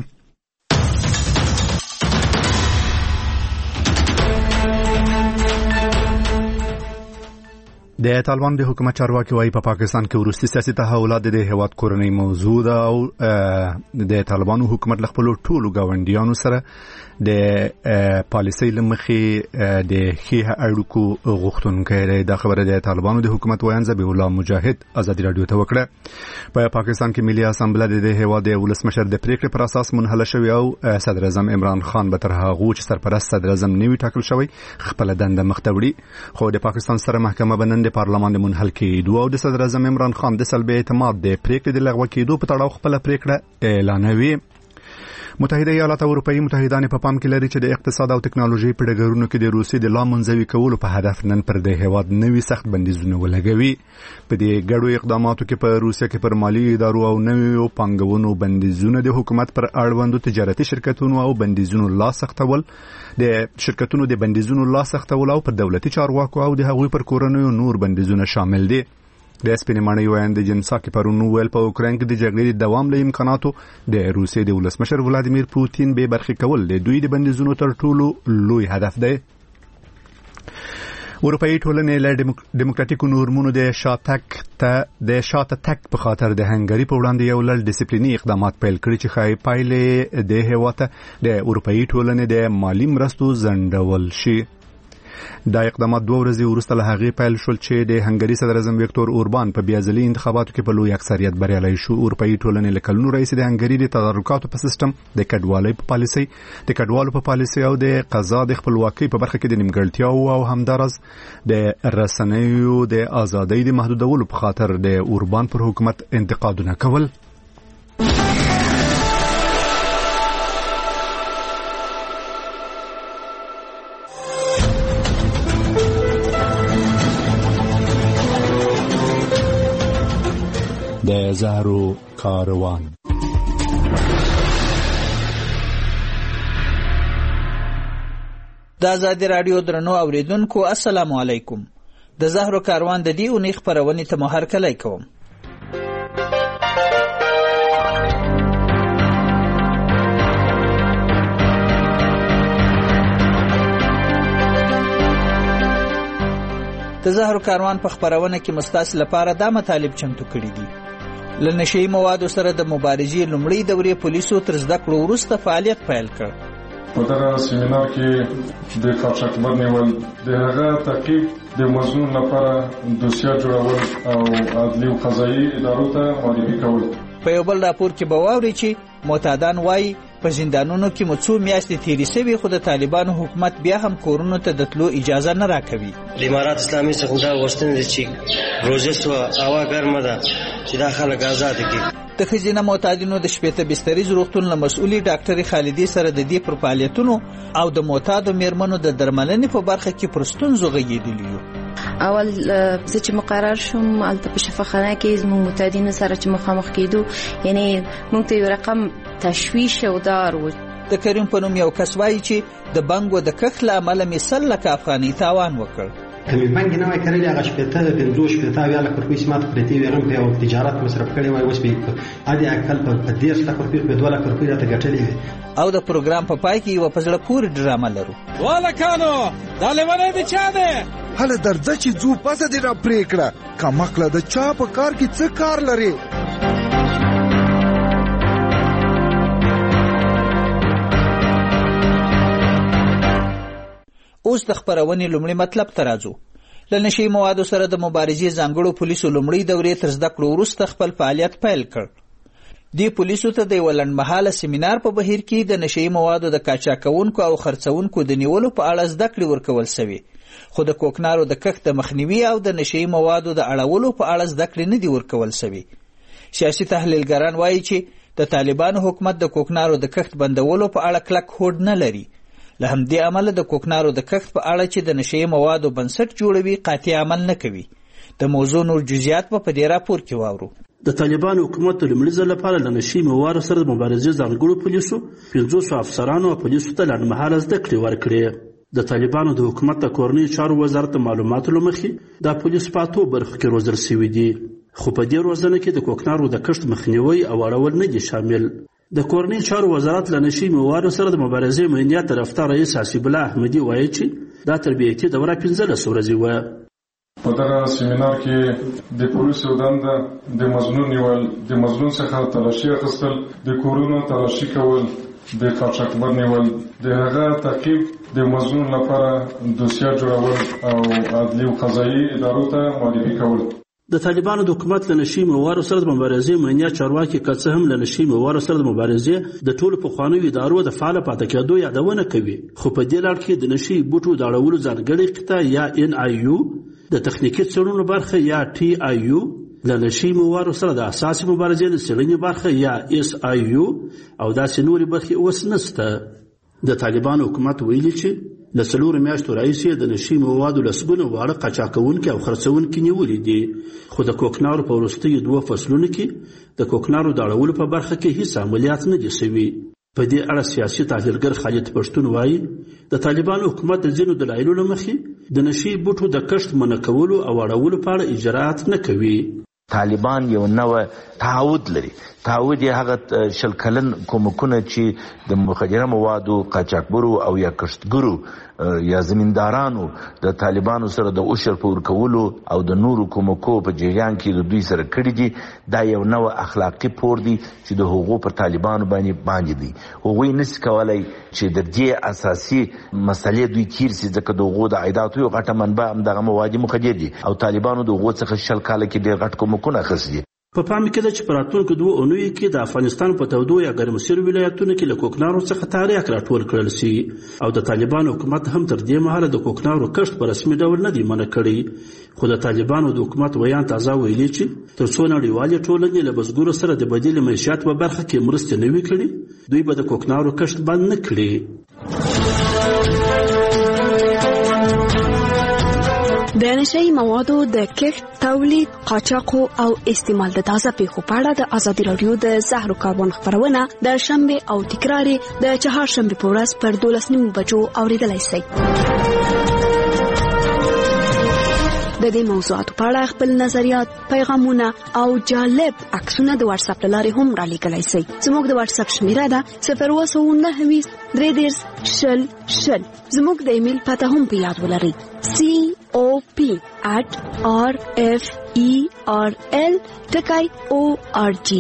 د طالبان د حکومت چارواکي وايي په پاکستان کې وروستي سیاسي تحولات د هیواد کورنۍ موضوع ده او د طالبانو حکومت له خپل ټولو گاونډیانو سره د پالیسۍ لمخې د ښه اړیکو غوښتونکی دی. دا خبره د طالبانو د حکومت ویان ذبیح الله مجاهد ازادي رادیو ته وکړه. په پاکستان کې ملي اسامبله د هیواد د ولسمشر د پریکړې پر اساس منحله شوی او صدر اعظم عمران خان به تر هغه چې سرپرست صدر اعظم نیوي ټاکل شوی خپل دنده مخ ته وړي. خو د پاکستان سره محکمه بنن د پارلمان د منحل کېدو او د صدر اعظم عمران خان د سلبي اعتماد د پریکړې د لغوه کېدو په تړاو خپل پریکړه اعلانوي. متحده ایالات او اروپאי متحدان په پام کې لري چې د اقتصاد او ټکنالوژي په ډګرونو کې د روسي د لا منځوي کولو په هدف نن پر د هیواد نوي سخت بندیزونه ولګوي. په دې ګډو اقداماتو کې په روسیا کې پر مالی ادارو او نویو پانګونو بندیزونه د حکومت پر اړوندو تجارتي شرکتونو او بندیزونو لا سختول، د شرکتونو د بندیزونو لا سختول او پر دولتي چارواکو او د هغوی پر کورنیو نور بندیزونه شامل دي. د سپینمنۍ ویاند جنسا کې پرونو ویل په اوکراین کې د جګړې د دوام له امکاناتو د روسیې د ولسمشر ولادیمیر پوتین به برخې کول د دوی د بندیزونو تر ټولو لوی هدف دی. اروپאי ټولنې له ډیموکراتیکو نورمونو د شاته تک په خاطر د هنګری په وړاندې یو لړ ډیسپلینی اقدامات پیل کړي چې خای پایلې د هیواد د اروپאי ټولنې د مالی مرستو ځنډول شي. دا اقدامات 2 ورځې وروسته له هغې پیل شول چې د هنګری صدر اعظم ویکتور اوربان په بیازلي انتخاباتو کې په لوی اکثریت بریالی شو. اروپאי ټولنې له کلونو راهیسې د هنګری د تدارکاتو په سیستم، د کډوالو په پالیسۍ او د قضا د خپلواکۍ په برخه کې د نیمګړتیاو او همدارس د رسنیو د ازادۍ د محدودولو په خاطر د اوربان پر حکومت انتقادونه کول. د زهرو کاروان. د ازادي رادیو درنو اوریدونکو السلام علیکم. د زهرو کاروان د دې اونۍ خبرونې ته مو هرکلی کوم. د زهرو کاروان په خبرونه کې مستاس لپاره دا مطالب چمتو کړي دي. له نشهیي موادو سره د مبارزې لومړۍ دورې پولیسو تر زده کړو وروسته فعالیت پیل کړ. په دغه سیمینار کې د قاچاقبر نیول، د هغه تعقیب د مضمون لپاره دوسیه جوړول او عدلي او قضایي ادارو ته معرفي کول. په یو بل راپور کې به واورئ چې معتادان وایي په زندانونو کې مو څو میاشتې تېرې شوې خو د طالبانو حکومت بیا هم کورونو ته د تلو اجازه نه راکوي. د امارات اسلامي څخه دا غوښتنه ده چې پروژه سوه هوا ګرمه ده چې دا خلک آزاده کړي. د ښځینه معتادینو د شپېته بستریز روغتون له مسؤلې ډاکټرې خالدې سره د دې پر فعالیتونو او د معتادو میرمنو د درملنې په برخه کې پر ستونزو غږېدلي یو. اول زه چې مقرر شوم هلته په شفاخانه کې زموږ معتادینو سره چې مخامخ کېدو، یعنی موږ ته یو رقم تشویش او دار و. د کریم په نوم یو کس وایي چې د بنګو د کښ له امله مې 100 لکه افغانۍ تاوان وکړ. کمی بانک نه وای کړی هغه شپته 50 یا لکه روپۍ سمات پرتی ویرم په یو تجارت مصرف کړی وای اوس به ادي اکل په 10 لک روپۍ په 2 لک روپۍ راته ګټلې. او د پروګرام په پای کې یو په زړه پورې ډرامه لرو. والکانو دا لیونه دي چا ده؟ هله درځه چې ځو پسه دې را پرې کړه. کمقله د چا په کار کې څه کار لري؟ اوس د خبرونې لومړی مطلب ته راځو. له نشي موادو سره د مبارزې ځانګړو پولیسو لومړی دورې تر زده کړو وروسته خپل فعالیت پیل کړ. دې پولیسو ته د یو لنډمهاله سیمینار په بهیر کې د نشي موادو د قاچاقونکو او خرڅونکو د نیولو په اړه زده کړې ورکول سوي، خو د کوکنارو د کښت د مخنیوي او د نشي موادو د اړولو په اړه زده کړې نه دي ورکول سوي. سیاسي تحلیلګران وایي چې د طالبانو حکومت د کوکنارو د کښت بندولو په اړه کلک هوډ نه لري. له همدې امله د کوکنارو د کښت په اړه چې د نشي موادو بنسټ جوړوي قاطع عمل نه کوي. د موضوع نور جزئیات په دې راپور کې واورو. د طالبانو حکومت د لومړي ځل لپاره له نشي موادو سره د مبارزې ځانګړو پولیسو 500 افسرانو او پولیسو ته لنډمهاله زده کړې ورکړې. د طالبانو د حکومت د کورنۍ چارو وزارت د معلوماتو له مخې دا پولیس په 8 برخو کې روزل سوي دي، خو په دې روزنه کې د کوکنارو د کښت مخنیوي او اړول نه دي شامل. د کورنۍ چارو وزارت له نشي موادو سره د مبارزې مهنیت طرفدار رئیس حسیب الله احمدي وایي چې دا تربیتي دوره 15 ورځې وه. په دغه سیمینار کې د پولیسو دنده د مظنون نیول، د مظنون څخه تلاشي اخیستل، د کورونو تلاشي کول، د قاچاقبر نیول، د هغه تعقیب، د مظنون لپاره دوسیه جوړول او عدلي او قضایي ادارو ته معرفي کول. د طالبانو د حکومت له نشي موادو سره د مبارزې مهنیت چارواکي که څه هم له نشي موادو سره د مبارزې د ټولو پخوانیو ادارو د فعاله پاتې کېدو یادونه کوي، خو په دې لړ کې د نشي بوټو د اړولو ځانګړې قطعه یا NIU، د تخنیکي څېړنو برخه یا TIU، له نشي موادو سره د اساسي مبارزې د څېړنې برخه یا SIU او داسې نورې برخې اوس نشته. د طالبانو حکومت ویلي چې له 4 میاشتو راهیسې د نشي موادو لسګونه واړه قاچاقونکي او خرڅونکي نیولي دي، خو د کوکنارو په وروستیو 2 فصلونو کې د کوکنارو د اړولو په برخه کې هیڅ عملیات نه دي سوي. په دې اړه سیاسي تحلیلګر خالد پښتون وایي د طالبانو حکومت د ځینو دلایلو له مخې د نشي بوټو د کښت منع کولو او اړولو په اړه اجراءات نه کوي. طالبان یو نوع تعهد لري. تعهد یې هغه 20 کلن کومکونه چې د مخدره موادو قاچاقبرو او یا کښتګرو یا زمیندارانو د طالبانو سره د اوشر په ورکولو او د نورو کومکو په جریان کې د دوی سره کړي دي. دا یو نوع اخلاقی پور دی چې د حقوق پر طالبانو باندې دي. هغوی نشي کولای چې د دې اساسي مسلې دوی تیر سي، ځکه د حقوق د عایداتو یو غټه منبع هم دغه مواد مخدر دي او طالبانو د حقوق څخه 20 کال کې ډېر غټ کومکونه اخیستي. په پام کې ده چې په راتلونکو 2 اونیو کې د افغانستان په تودو یا ګرمسیرو ولایتونو کې له کوکنارو څخه تاریخ راټول کړل شي او د طالبانو حکومت هم تر دې مهاله د کوکنارو کښت په رسمي ډول نه دی منع کړی، خو د طالبانو د حکومت ویان تازه ویلي چې تر څو نړیوالې ټولنې له بزګرو سره د بدیل معیشت په برخه کې مرستې نه وي کړي، دوی به د کوکنارو کښت بند نه کړي. د نشئی موادو د کښت، تولید، قاچاق او استعمال د تازه پیښو په اړه د ازادي رادیو د زهرو کاربن خبرونه د شنبه او تکرار د چهارشنبه په ورځ پر 12:30 بجو اوریدلای شئ. د دې موضوعاتو په اړه خپل نظریات، پیغامونه او جالب عکسونه د واتس اپ لارې هم را لیږلی شئ. زموږ د واتس اپ شمیره ده 029 3 0 زموږ د ایمیل پته هم په یاد ولرئ COP@RFERL.org.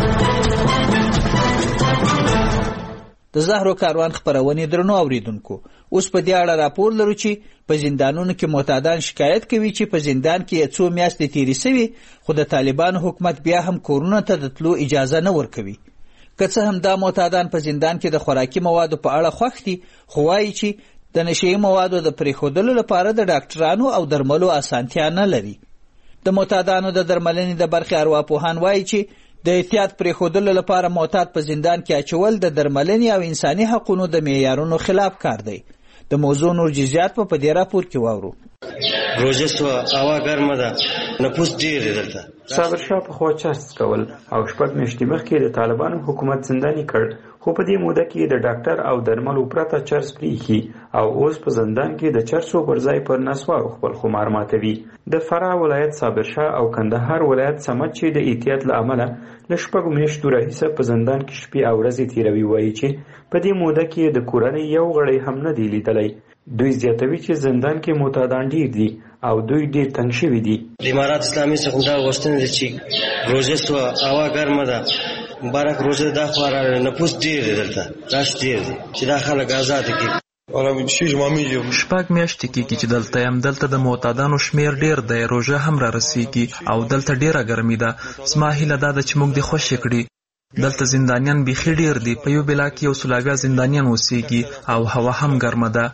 د زهرو کاروان خبرونه درنو اوریدونکو، اوس په دې اړه راپور لرو چې په زندانونو کې معتادان شکایت کوي چې په زندان کې 2 میاشتې تیرې سوي، خو د طالبانو حکومت بیا هم کورونو ته د تلو اجازه نه ورکوي. که څه هم دا معتادان په زندان کې د خوراکي موادو په اړه خوښ دي، خو وایي چې د نشي موادو د پریښودلو لپاره د ډاکټرانو او درملو اسانتیا نه لري. د معتادانو د درملنې د برخې ارواپوهان وایي چې د احتیاط پریښودلو لپاره معتاد په زندان کې اچول د درملنې او انساني حقوقو د معیارونو خلاف کار دی. د موضوع نور جزئیات په دې راپور کې واورو. روزه سو هوا ګرمه ده نفوس ډیر دی دلته. صابر شاه په خوا چرس کول او شپږ میاشتې مخکې د طالبانو حکومت زنداني کړ، خو په دې موده کې د ډاکټر او درملو پرته چرس پریښي او اوس په زندان کې د چرسو پر ځای پر نسوارو خپل خمار ماتوي. د فراه ولایت صابر شاه او کندهار ولایت صمد چې د احتیاط له امله له شپږو میاشتو راهیسه په زندان کې شپې او ورځې تیروي، وایي چې په دې موده کې د کورنۍ یو غړی هم نه دی لیدلی. دوی زیاتوي چې زندان کې معتادان ډیر دي او دوی ډیر تنګ شوي دي. د امارات اسلامي څخه دا غوښتنه ده چې روزه سو هوا ګرمه ده مبارک روزه دا خواره نفوس ډیر دی دلته راش ډیر دی چې دا خلک آزاد کړي. شپږ میاشتې کېږي چې دلته یم. دلته د معتادانو شمیر ډیر دی، روژه هم را رسیږي او دلته ډیره ګرمي ده. زما هیله دا ده چې موږ دې خوشې کړي. دلته زندانیان بیخي ډیر دي، په یو بلا کې 100 زندانیان اوسېږي او هوا هم ګرمه ده.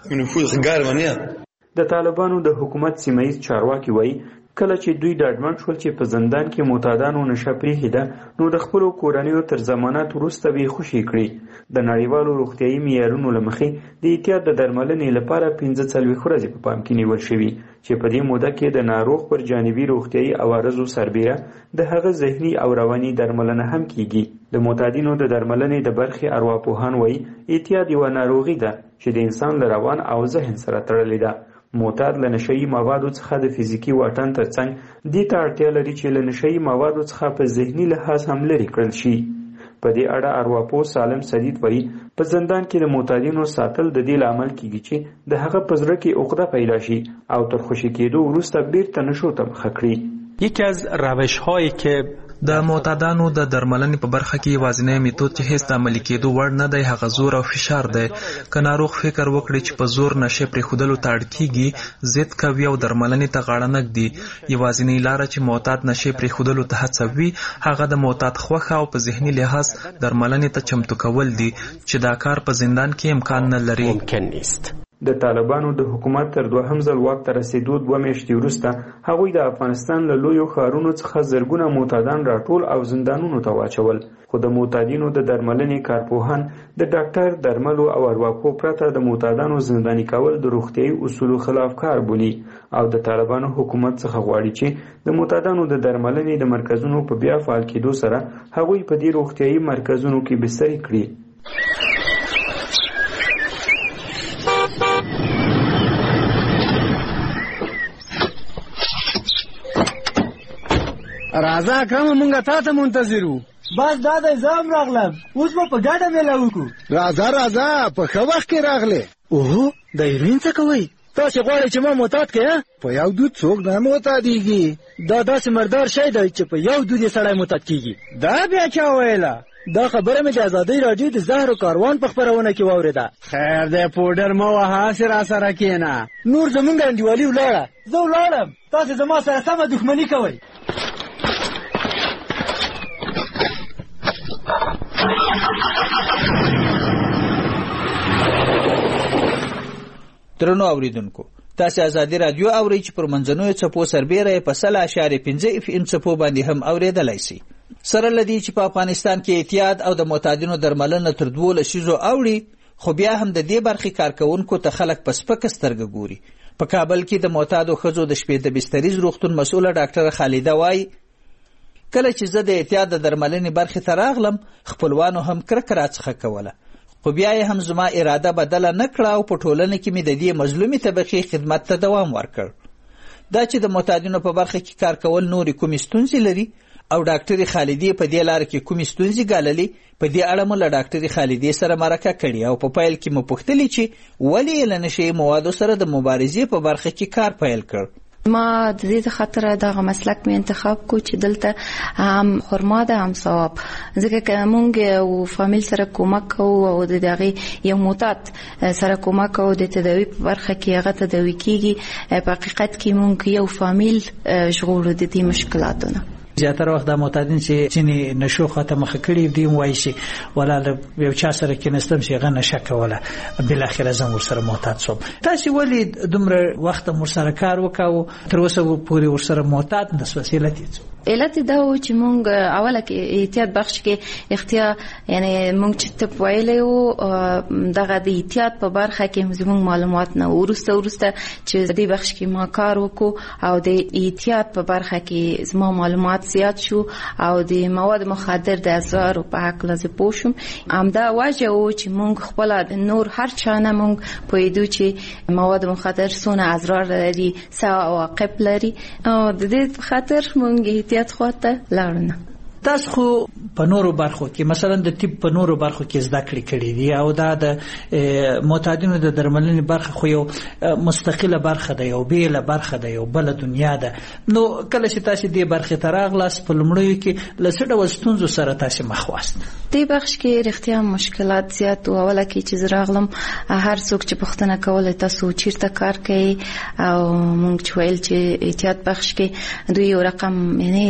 د طالبانو د حکومت سیمه‌ییز چارواکي وایي کله چې دوی ډاډمن شول چې په زندان کې معتادانو نشه پریښې ده، نو د خپلو کورنیو تر ضمانت وروسته به یې خوشي کړي. د نړیوالو روغتیایي معیارونو له مخې د احتیاط د درملنې لپاره 45 ورځې په پام کې نیول شوي چې په دې موده کې د ناروغ پر جانبي روغتیایي عوارضو سربیره د هغه ذهني او رواني درملنه هم کیږي. د معتادینو د درملنې د برخې ارواپوهان وایي احتیاط یوه ناروغي ده چې د انسان له روان او ذهن سره تړلې ده. معتاد له نشهیي موادو څخه د فزیکي واټن ترڅنګ دې ته اړتیا لري چې له نشهیي موادو څخه په ذهني لحاظ هم لرې کړل شي. په دې اړه ارواپوه سالم سدید وایي په زندان کې د معتادینو ساتل د دې لامل کیږي چې د هغه په زړه کې عقده پیدا شي او تر خوشي کېدو وروسته بیرته نشو ته مخه کړي. یکی از روش‌هایی که د معتادانو د درملنې په برخه کې یوازینی میتود چې هیڅ د عملي کېدو وړ نه دی هغه زور او فشار دی. که ناروغ فکر وکړي چې په زور نشې پرېښودلو ته اړ کېږي، ضد کوي او درملنې ته غاړه نه ږدي. یوازینۍ لاره چې معتاد نشې پرېښودلو ته هڅوي هغه د معتاد خوښه او په ذهني لحاظ درملنې ته چمتو کول دي چې دا کار په زندان کې امکان نه لري. د طالبانو د حکومت تر دوهم ځل واک ته رسېدو 2 میاشتې وروسته هغوی د افغانستان له لویو ښارونو څخه زرګونه معتادان راټول او زندانونو ته واچول، خو د معتادینو د درملنې کارپوهان د ډاکټر، درملو او ارواپوه پرته د معتادانو زنداني کول د روغتیایي اصولو خلاف کار بولي او د طالبانو حکومت څخه غواړي چې د معتادانو د درملنې د مرکزونو په بیا فعال کېدو سره هغوی په دې روغتیایي مرکزونو کې بستري کړي. راځه اکرم مونږه تا ته منتظر وو. بس دا د زام راغلم، اوس به په ګډه میله وکړو. راځه په ښه وخت کې راغلې. اوهو د ایرین څه کوئ؟ تاسې غواړئ چې ما معتاد کړې؟ په یو دود څوک نه معتادېږي. دا داسې مردار شی دی چې په یو دود یې سړی معتاد کېږي. دا بیا چا ویله؟ دا خبره مې د ازادۍ راډیو د زهرو کاروان په خپرونه کې واورېده. خیر دی پوډر مه وهه، هسې راسره کښېنه. نور زمونږ انډیوالي ولاړه. زه ولاړم، تاسې زما سره سمه دښمني کوئ. درنو اوریدونکو، تاسو ازادي رادیو اورئ چې پر منځنوي څپو سربیره په 100.5 FM څپو باندې هم اوریدلای شي. سره لدی چې په افغانستان کې احتیاط او د معتادینو درملنه تر 2 لسیزو اوړي، خو بیا هم د دې برخې کارکونکو ته خلک په سپکه سترګه ګوري. په کابل کې د معتادو ښځو د شپې د بستریز روغتون مسؤله ډاکټره خالده وایي کله چې زه د احتیاط د درملنې برخې ته راغلم خپلوانو هم کرکه راڅخه کوله، خو بیا یې هم زما اراده بدله نه کړه او په ټولنه کې مې د دې مظلومې طبقې خدمت ته دوام ورکړ. دا چې د معتادینو په برخه کې کار کول نورې کومې ستونزې لري او ډاکټرې خالدې په دې لاره کې کومې ستونزې ګاللې، په دې اړه مو له ډاکټرې خالدې سره مرکه کړې او په پیل کې مو پوښتلې چې ولې یې له نشهیي موادو سره د مبارزې په برخه کې کار پیل کړ. ما د دې خاطر دغه مسلک مې انتخاب کو چې دلته هم خرما ده هم ثواب، ځکه که موږ او فامیل سره کومک کوو او د دغه یو معتاد سره کومک کوو د تداوی په برخه کې هغه تداوی کیږي، په حقیقت کې موږ یو فامیل ژغورو د دې مشکلاتونه. زیاتره وخت د معتادین چې نشو خاطر مخ کړي دي وایي چې ولاله یو چا سره کې نستم چې غن نشه کوله بل اخر زم ور سره معتاد شوم. تاسو ولې دومره وخت مر سره کار وکاو تر اوسه پوری ور سره معتاد د وسیله دي؟ علت دا و چې مونږ اوله کې احتیاط بخش کې اختیار یعنی مونږ چې ته ویلې و دغه د احتیاط په برخه کې زموږ معلومات نه ورسته چې دې بخش کې ما کار وکړو او د احتیاط په برخه کې زما معلومات زیات شو او د مواد مخدر د ازار په حق لازم پوښم همدا وجه و چې مونږ خپل نور هر چا نه مونږ پوهیدو چې مواد مخدر څونه اضرار لري څه عواقب لري او د دې خاطر مونږ احتیاط خواته لاړو. تاسو خو په نورو برخو کې مثلا د طب په نورو برخو کې زده کړې کړې دي او دا د معتادینو د درملنې برخه خو یو مستقله برخه ده، یو بیله برخه ده، یو بل دنیا ده. نو کله چې تاسو دې برخه ته راغلاست په لومړیو کې له څه ډول ستونزو سره تاسو مخ واست؟ دې بخش کې رښتیا مشکلات زیات او اوله کې چې راغلم هر څوک چې پوښتنه کوله تاسو چیرته کار کوي او مونږ چې ویل چې احتیاط بخش کې دوی یو رقم یعنی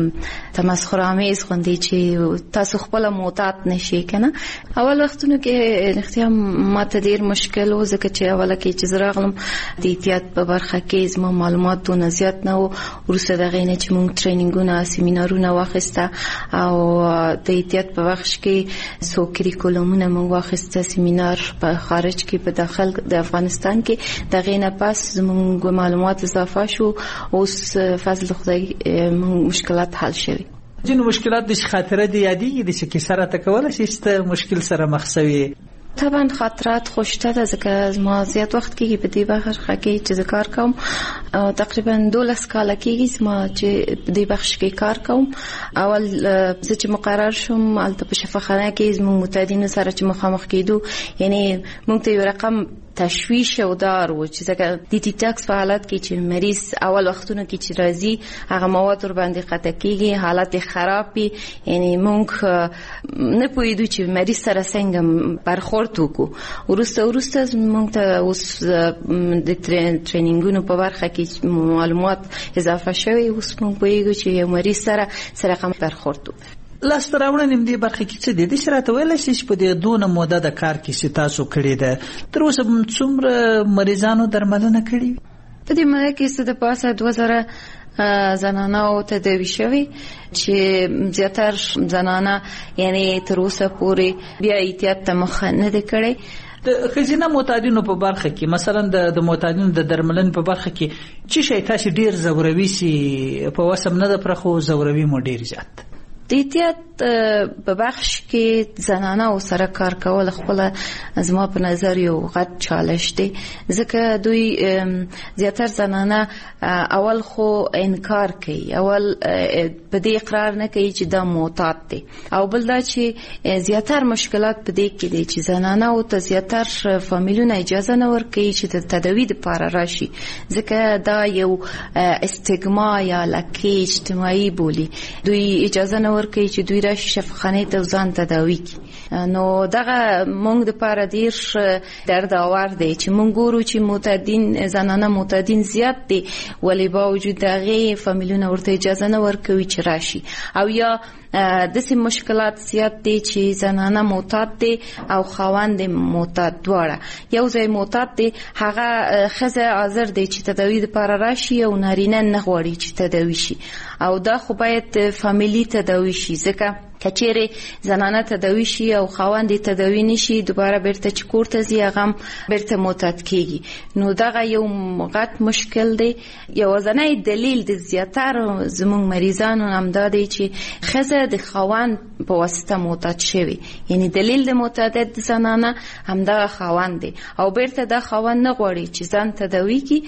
تمسخر میز خوندي چې تاسو خپل معتاد نشئ کنه. اول وختونو کې اختیار ماته ډیر مشکل و ځکه چې اوله کې چې زراغلم د احتیاط په برخه کې زما معلومات و زیات نه و. ورسره دغه نه چې مونږ ټرینینګونه سیمینارونه واخیسته او د احتیاط په بخش کې سو کریکولومونه مونږ واخیسته سیمینار په خارج کې په داخل د افغانستان کې دغه نه پس مونږ معلومات اضافه شو. اوس فضل خدای مشکلات حل شوي. جن مشکلات د خاطره دی یادېږي د چې سره تکول شي ست مشکل سره مخ شوي؟ طبعا خاطرات خوشته ده ځکه ما زیات وخت کې په دې برخه کې چې کار کوم تقریبا 12 کال کې ما چې په دې بخش کې کار کوم. اول چې مقرر شوم البته په شفاخانه کې زموږ معتادین سره چې مخامخ کېدو یعنی موږ ته یو رقم تشویش او دار و چې ځکه د ټیټاکس په حالت کې چې مریض اول وختونو کې چې راځي هغه مواد ور باندې قطع کېږي حالت خرابي یعنی موږ نه پوهیدو چې مریض سره څنګه برخورد وکړو. ورسته موږ ته اوس د ټرینینګونو په برخه کې معلومات اضافه شوي. اوس موږ پوهیږو چې یو مریض سره کوم برخورد وکړو. لاس تراوړنې دې برخه کې څه دي د شراته ویل شي په دې دونه موده د کار کې چې تاسو کړی ده تر اوسه څومره مریضانو درملنه کړې؟ په دې موده کې څه د پاسه 2000 زنانه او تداوی شوي چې زیاتر زنانه یعنی تر اوسه پورې بیا احتیاط ته مخ نه دی کړی. د خزینه معتادینو په برخه کې مثلا د معتادینو د درملنې په برخه کې چې شي تاسو ډیر زوروي سي په وسم نه د پرخو زوروي مو ډیر زیات د احتیاط په بخش کې زنانه او سره کار کول خپل زما په نظر یو غټ چالش دی ځکه دوی زیاتر زنانه اول خو انکار کوي اول په دې اقرار نه کوي چې دا معتاد دي او بل دا چې زیاتر مشکلات په دې کې دي چې زنانه او ته زیاتر فامیلونه اجازه نه ورکوي چې د تداوی لپاره راشي ځکه دا یو استګما یا لکه اجتماعي بولی دوی اجازه نه ورکوي چې دوی راشي شفاخانه ته ځان تداوی کوي. نو دغه مونږ د پاره ډیر درد آور دی چې مونږ ګورو چې معتادین زنانه معتادین زیات دي ولی با وجود دغه فامیلونه ورته اجازه نه ورکوي چې راشي او یا د سیم مشکلات زیات دي چې زنانه معتاد دي او خاوند معتاد دواړه یو ځای معتاد دي هغه خزه حاضر دي چې تداوی لپاره راشي او نارینه نه غواړي چې تداوی شي او دا خو باید فامیلی تداوی شي ځکه کچېره زنانه تداوی شي او خاوند تداوی نشي دوباره بیرته چې کور ته ځي هغه بیرته معتاد کیږي. نو دغه یو غټ مشکل دی. یو ځنې دلیل د زیاتره زموږ مریضانو هم دا دی چې خزه د خاوند په واسطه معتاد شوی یعنی دلیل د معتادت زنانه هم دا خاوند دی او بیرته دا خاوند نه غواړي چې ځان تداوی کی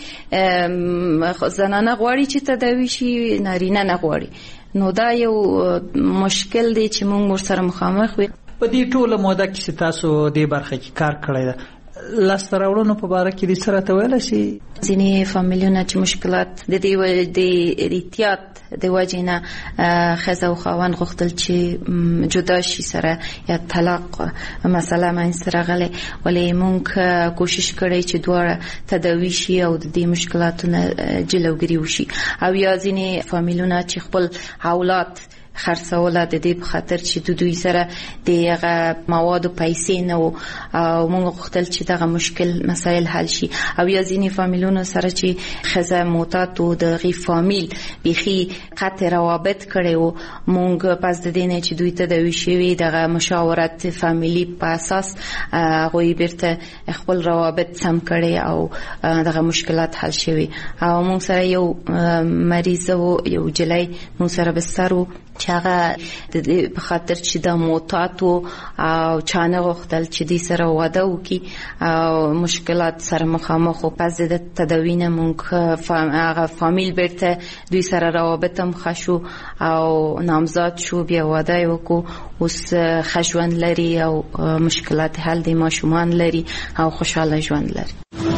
زنانه غواړي چې تداوی شي نارینه نه غواړي. نو دا یو مشکل دی چې موږ ورسره مخامخ وي. په دې ټوله موده کې تاسو د برخه کې کار کړی ده لاس تراوړنو په اړه کې د سره ته ویل شي ځینې فامیلونه چې مشکلات د دې احتیاط د وجینا خزه او خاوند غوښتل چې جدا شي سره یا طلاق مسله منځ راغله ولی موږ کوشش کړی چې دواړه تداوی شي او د دې مشکلاتونو جلوګیری وشي او یا ځینې فامیلونه چې خپل اولاد خرڅوله د دې په خاطر چې دوی سره د هغه موادو پیسې نه وو او موږ غوښتل چې دغه مشکل مسایل حل شي. او یا ځینې فامیلونو سره چې ښځه معتاد و د هغې فامیل بیخي قطع روابط کړی و، موږ پس د دې نه چې دوی ته د ویشوي دغه مشاورت فامیلي په اساس هغوی بیرته خپل روابط سم کړی او دغه مشکلات حل شوي. او موږ سره یو مریض و، یو جلی موږ سره بستر و چې هغه د دې په خاطر چې د معتاد و او چا نه غوښتل چې دې سره واده وکړي او مشکلات سره مخامخ و. پس د تداوی نه موږ هغه فامیل بیرته دوی سره روابط هم ښه شو او نامزاد شو، بیا واده یې وکړو، اوس ښه ژوند لري او مشکلات حل دي، ماشومان لري او خوشحاله ژوند لري.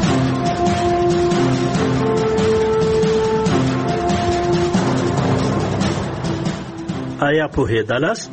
آیا پوهېدلاست؟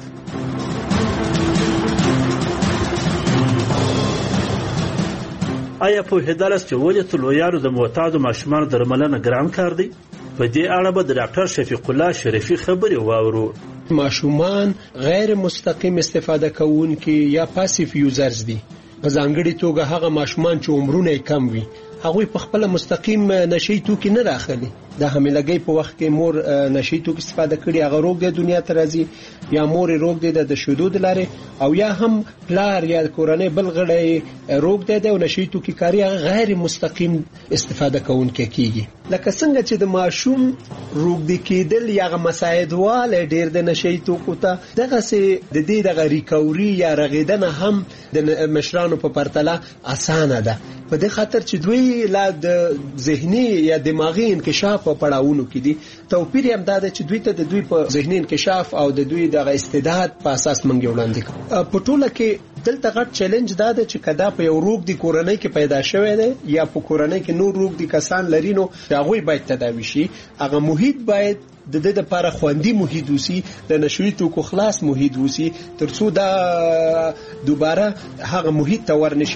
آیا پوهېدلاست چې ولې لویانو د معتادو ماشومانو درملنه ګران کار دی؟ په دې اړه به د ډاکټر شفیق الله شریفي خبرې واورو. ماشومان غیر مستقیم استفاده کوونکي یا پاسیف یوزرز دي. په ځانګړي توګه هغه ماشومان چې عمرونه کم وي هغوی په خپل مستقیم نشي توکي نه راخلي. د حاملګۍ په وخت کې مور نشي توکي استفاده کړي، هغه روغ د دنیا ته راځي، یا مور روغ دی د شیدو د لارې، او یا هم پلار یا کورنۍ بل غړی روغ دی او نشي توکي کاری هغه غیر مستقیم استفاده کوونکی کیږي. لکه څنګه چې د ماشوم روغ دی کېدل یا مساعدواله ډیر د نشي توکو ته دغه سي د دې د ریکوري یا رغیدنه هم د مشرانو په پرتله اسانه ده. په دې خاطر چې دوی لا د ذهني یا دماغي انکشاف په پړاوونو کې دي. توپیر هم دا ده چې دوی ته د دوی په ذهني انکشاف او د دوی د استعداد په اساس منګي وړاندې کوي. په ټوله کې دلته غټ چیلنج دا ده چې کدا په یو روغ دی کورنۍ کې پیدا شوی دی یا په کورنۍ کې نور روغ دی کسان لري، نو هغه باید تداوي شي. هغه محیط باید د دې لپاره خوندي محیط وسی، د نشوي توکو خلاص محیط وسی، ترڅو دا دوباره هغه محیط ته ورنشي.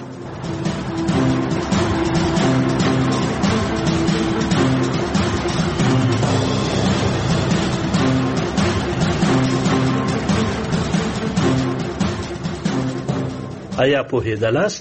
آیا پوهېدلاست؟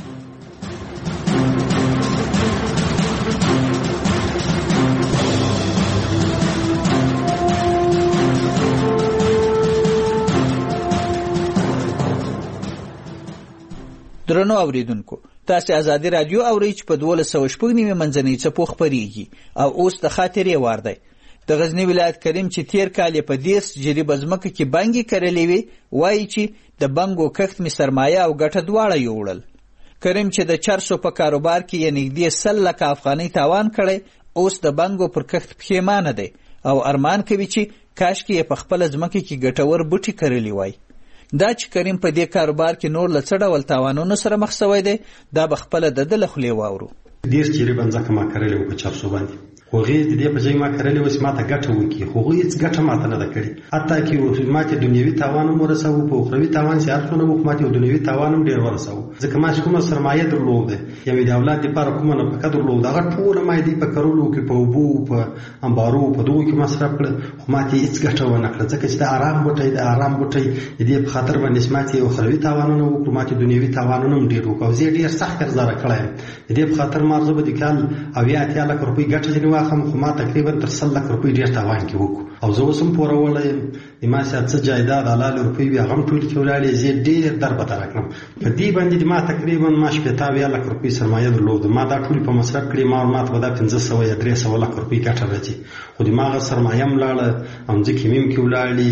درنو اوریدونکو، تاسو آزادي رادیو اورئ چې په 1290 منځنۍ څپو خپرېږي او اوس د خاطرې وار دی. د غزنی ولایت کریم چې تیر کال په 10 جریب ځمکه کې بانګي کړلې وي، وایي چې د بانګو کښت می سرمایه او ګټه دواړه یوړل. کریم چې د چرسو په کاروبار کې یې نږدې 100 لک افغانۍ تاوان کړی، اوس د بانګو پر کښت پښیمانه دی او ارمان کوي چې کاشکې په خپل ځمکه کې ګټور بوټي کړلی وای. دا چې کریم په دې کاروبار کې نور له څه ډول تاوانونو سره مخ شوی دی، دا به خپله د ده له خولې واورو. 10 جریب ځمکه ما کړلې وه په چرسو باندې، هغې د دې په ځای ما کړلې وه چې ما ته ګټه وکړي، خو هغوی هېڅ ګټه ما ته نه ده کړې. حتی کې ما ته دنیوي تاوان هم ورسوو، په اخروي تاوان چې هر څونه وکړو ما ته یو دنیوي تاوان هم ډېر ورسوو، ځکه ما چې کومه سرمایه درلوده یا مې د اولاد دپاره کومه نفقه درلوده هغه ټوله ما یې په کرلو کې، په اوبو، په انبارو، په دغو کې مصرف کړه، خو ما ته هېڅ ګټه ونه کړه، ځکه چې د ارام بوټی د ارام بوټی د دې په خاطر باندې چې ما ته یو اخروي تاوانونه وکړو، ما ته دنیوي تاوانونه هم ډېر وکړو، زه یې ډېر سخت قرضداره کړی یم. د دې په خاطر ما زه به د کال 80 لک روپۍ ګټه ځینې واخلم، خو ما تقریبا تر 100 لک روپۍ ډېر تاوان کې وکړو. او زه اوس هم پورولی یم، د ما چې څه جایداد حلالې روپۍ وي هغه هم ټولې کې ولاړې، زه یې ډېر دربدره کړم. په دې باندې د ما تقریبا ما 80 لک روپۍ سرمایه درلوده، ما دا ټولې په مصرف کړې، ما ته به دا 500 یا 300 لک روپۍ ګټه راځي، خو د ما هغه سرمایه هم لاړه، ځمکې مې هم کې ولاړې،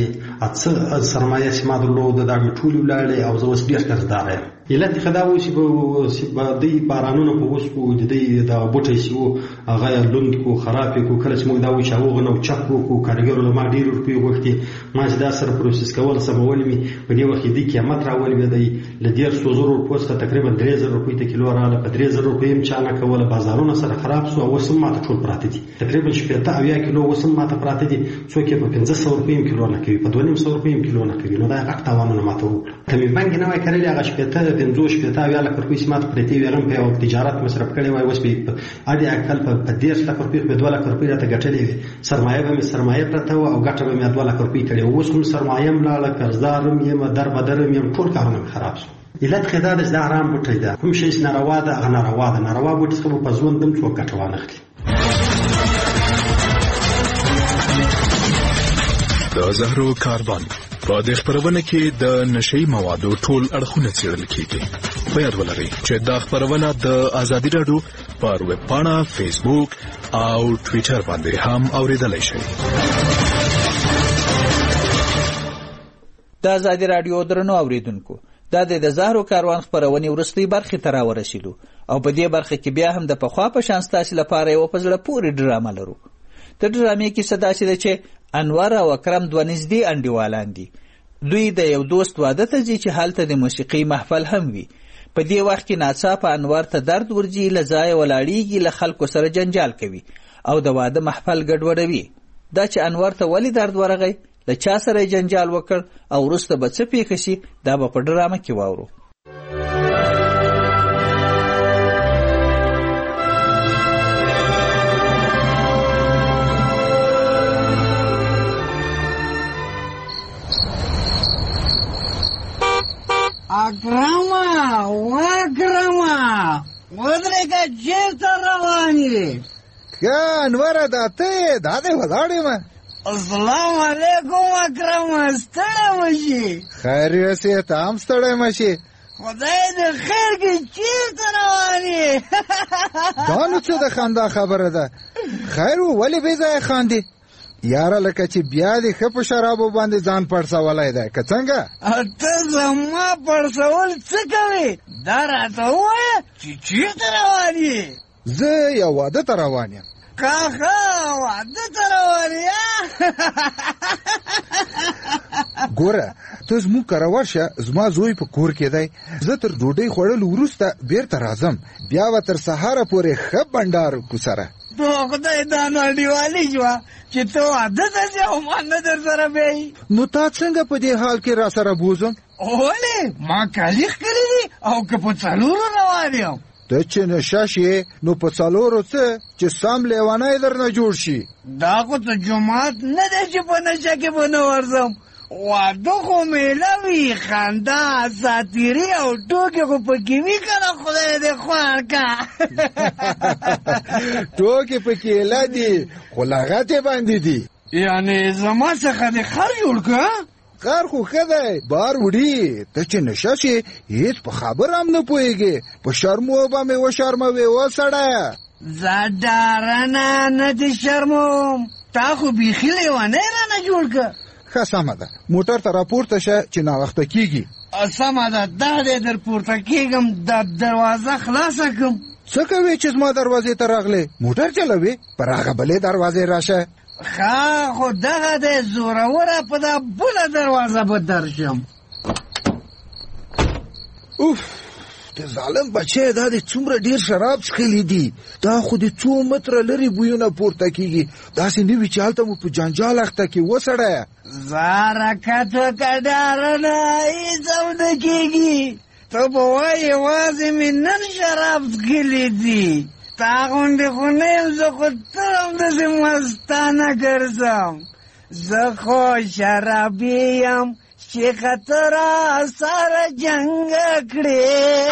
څه سرمایه چې ما درلوده دا مې ټولې ولاړې، او زه اوس ډېر قرضداره یم. علت خدا و چې به دوی بارانونه په وشو، د دوی د بوټی چې و هغه لوند کو، خراب کو، کله چې موږ دا و چې هغه نه چک وکړو، کارګرو له ما ډېرې روپۍ غوښتې، ما چې دا سره پروسس کول سمول مې په دې وخت کې دې قیمت راولوېدی، له 150,000 روپیو څخه تقریبا 3,000 روپۍ ته کیلو راغله، په 3,000 روپۍ هم چا نه کوله، بازارونه سره خراب شو، اوس هم ماته ټول پراته دي، تقریبا 80 کیلو اوس هم ماته پراته دي، څوک یې په 500 روپۍ هم کیلو نه کوي، په 2,500 روپۍ هم کیلو نه کوي، نو دا غټ تاوانونه ماته وکړل. که مې بانک نه وای کړلی هغه 50 لک روپۍ چې ما ته پرتې وي هغه هم په یو تجارت مصرف کړی وای، اوس به اډې اکل په 10 لک روپۍ مې 2 لک روپۍ راته ګټلې وي، سرمایه پرته وه او ګټه به مې 2 لک روپۍ کړې. اوس هم سرمایه م لاړه، قرضدار هم یم، دربدر یم، ټول کارونه مې خراب شو. علت خو دا ده چې دا حرام بوټی ده، کوم شی چې ناروا ده هغه ناروا ده. ناروا بوټي څخه به په ژوند هم څوک ګټه وانخلي. د زهرو کاروان په دې خپرونه کې د نشئی موادو ټول اړخونه څېړل کیږي. په یاد ولرئ چې دا خپرونه د آزادي راډیو پر ویب پاڼه، فیسبوک او ټویټر باندې هم اوریدلای شئ. د آزادي راډیو درنو اوریدونکو، دا د زهرو کاروان خپرونې وروستۍ برخې ته راورسېدو او په دې برخه کې بیا هم د پخوا په شان ستاسې لپاره یوه په زړه پورې ډرامه لرو. د ډرامې کیسه داسې ده چې انور او اکرم دوه نږدې انډیوالان دي. دوی د یو دوست واده ته ځي چې هلته د موسیقۍ محفل هم وي. په دې وخت کې ناڅاپه انور ته درد ورځي، له ځایه ولاړیږي، له خلکو سره جنجال کوي او د واده محفل ګډوډوي. دا چې انور ته ولې درد ورغی، له چا سره جنجال وکړ او وروسته به څه پیښه شي، دا به په ډرامه کې واورو. اکرمه ودرېږه، چېرته روان یې؟ ښه انوره، دا ته دا دی ولاړ یم. السلام علیکم اکرمه، ستړی مشي؟ خیر یوسې، ته هم ستړی مشي. خدای دې خیر کړي، چېرته روان یې؟ دا نو څه د خندا خبره ده؟ خیر و، ولې بې ځایه خاندې؟ یاره لکه چې بیا دې ښه په شرابو باندې ځان پړسولی دی که څنګه؟ ته زما پړسول څه کوې؟ دا راته ووایه چې چېرته روان یې؟ زه یو واده ته روان یم. کاخه واده ته روان یې؟ ګوره ته زموږ کره ورشه، زما زوی په کور کې دی. زه تر ډوډۍ خوړلو وروسته بیرته راځم، بیا به تر سهاره پورې ښه بنډار وکړو سره. تو خدای دا نو انډیوالي شوه چې ته واده ته ځې او ما نه در سره بیایي. نو تا څنګه په دې حال کې را سره بوزم؟ ولې ما کالي ښکلي دي او که په څلورو روان یم. ته چې نشه شې نو په څلورو څه چې سم لیونی درنه جوړ شي. دا خو ته جومات نه دی چې په نشه کې به نه ورځم. واده خو میله وي، خندا، ساتیري او ټوکې خو پکې وي که نه؟ خدای دې خوار که. ټوکې پکې ایله دي خو لغتې باندې دي. یعنې زما څخه دې خر جوړ که؟ خر خو ښه دی، بار وړي. ته چې نشه شې هېڅ په خبره هم نه پوهېږې، په شرمو به مې وشرموې. وسړیه زه ډارنه نه دې شرموم، تا خو بیخي لیونی رانه جوړ که. ښه سمه ده، موټر ته راپورته شه چې ناوخته کېږي. سمه ده، دا دی در پورته کېږم، دا دروازه خلاصه کړم. څه کوې چې زما دروازې ته راغلې؟ موټر چلوې؟ پر هغه بلې دروازې راشه. ښه خو دغه دی، زوروره په دا بله دروازه به درشم. اوف، ته ظالم بچی، دا دې څومره ډېر شراب څښلي دي. دا خو دې څو متره لرې بویونه پورته کېږي. داسې نه وي چې هلته مو په جنجال اخته کې. وسړیه زارکت وکړه، ډارنه هېڅ هم نه کېږي. ته به وایې یوازې مې نن شراب څښلي دي. تا غوندې خو نه یم، زه خو تل همداسې مستانه ګرځم. زه خو شرابي یم چې خطره سره جنګ کړې.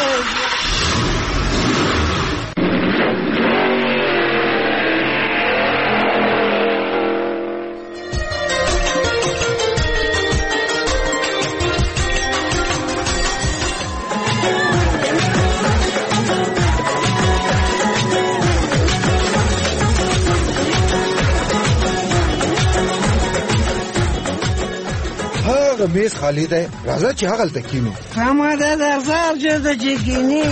میز خالی دی، راځه چې هغلته کینو. سمه ده، درځه چېرته چې کینې.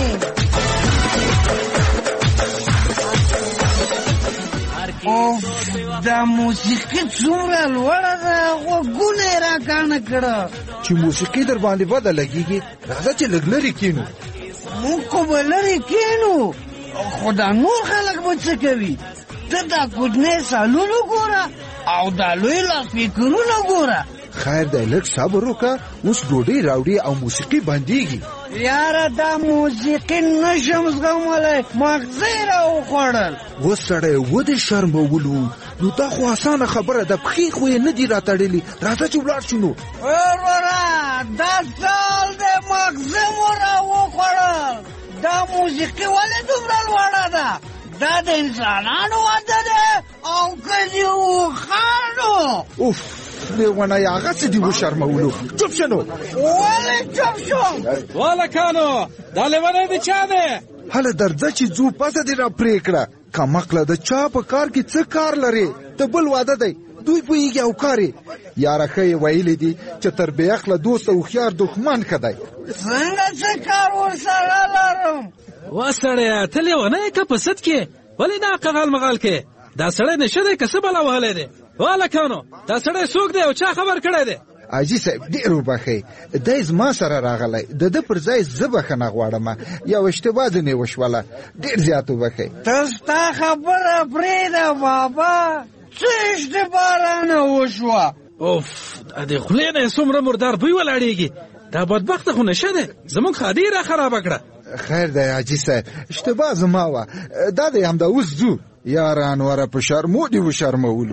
اوف، دا موسیقي څومره لوړه ده، غوږونه یې راکاڼه کړه. چې موسیقي در باندې بده لګېږي، راځه چې لږ لرې کینو. موږ خو به لرې کینو، خو دا نور خلک به څه کوي؟ ته دا کوچنی سالون وګوره او دا لوی لاسپیکرونه ګوره. خیر دی، لږ صبر وکړه، اوس ډوډۍ راوړي او موسیقي بندېږي. یاره دا موسیقي نشم زغملی مغزی را وخوړل. اوس سړی ودې شرمولو نو دا خو اسانه خبره ده پښې خو یې نه دي راتړلي راځه چې ولاړ شو نو. وروره دا سال د مغزه مو را وخوړل. دا موسیقي ولې دومره لوړه ده؟ دا د انسانانو واده ده او که د اوښانو. اوف لیونی هغسې دې وشرمولو. چپ شه نو. ولې چپ شم؟ والکانو دا لیونی د چا دی؟ هله درځه چې ځو پسه دې را پرې کړه. کمقله د چا په کار کې څه کار لرې؟ ته بل واده دی دوی پوهېږي او کار یې. یاره ښه یې ویلي دي چې تر بې عقله دوست او هوښیار دښمن ښه دی. څنګه څه کار ورسره لرم؟ وا سړیه ته لیونی یې که په سد کې ولې دا قغال مغال کې؟ دا سړی نشه دی که څه بلا وهلی دی؟ والکانو دا سړی څوک دی او چا خبر کړی دی؟ حاجي صاحب ډېر وبښئ دی زما سره راغلی د ده پر ځای زه بښنه غواړم یو اشتباه ځینې وشوله ډېر زیات وبښئ. ته ستا خبره پرېږده بابا څه اشتباه رانه وشوه؟ اوف د خولې نه یې څومره مردار بوی ولاړېږي. دا بدبخته خو نشه دی زموږ خادي را خرابه کړه. خیر دی حاجي صاحب اشتباه زما وه دا دی همدا اوس ځو. یاره انوره په شرمو دې وشرمولو.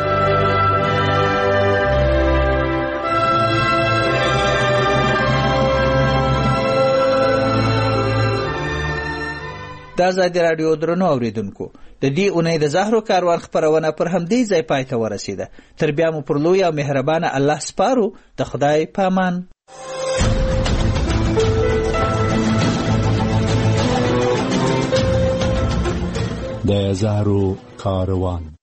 د آزادي راډیو درنو اوریدونکو د دې اونۍ د زهرو کاروان خپرونه پر همدې ځای پای ته ورسېده. تر بیا مو پر لوی او مهربانه الله سپارو. د خدای په امان. د زهرو کاروان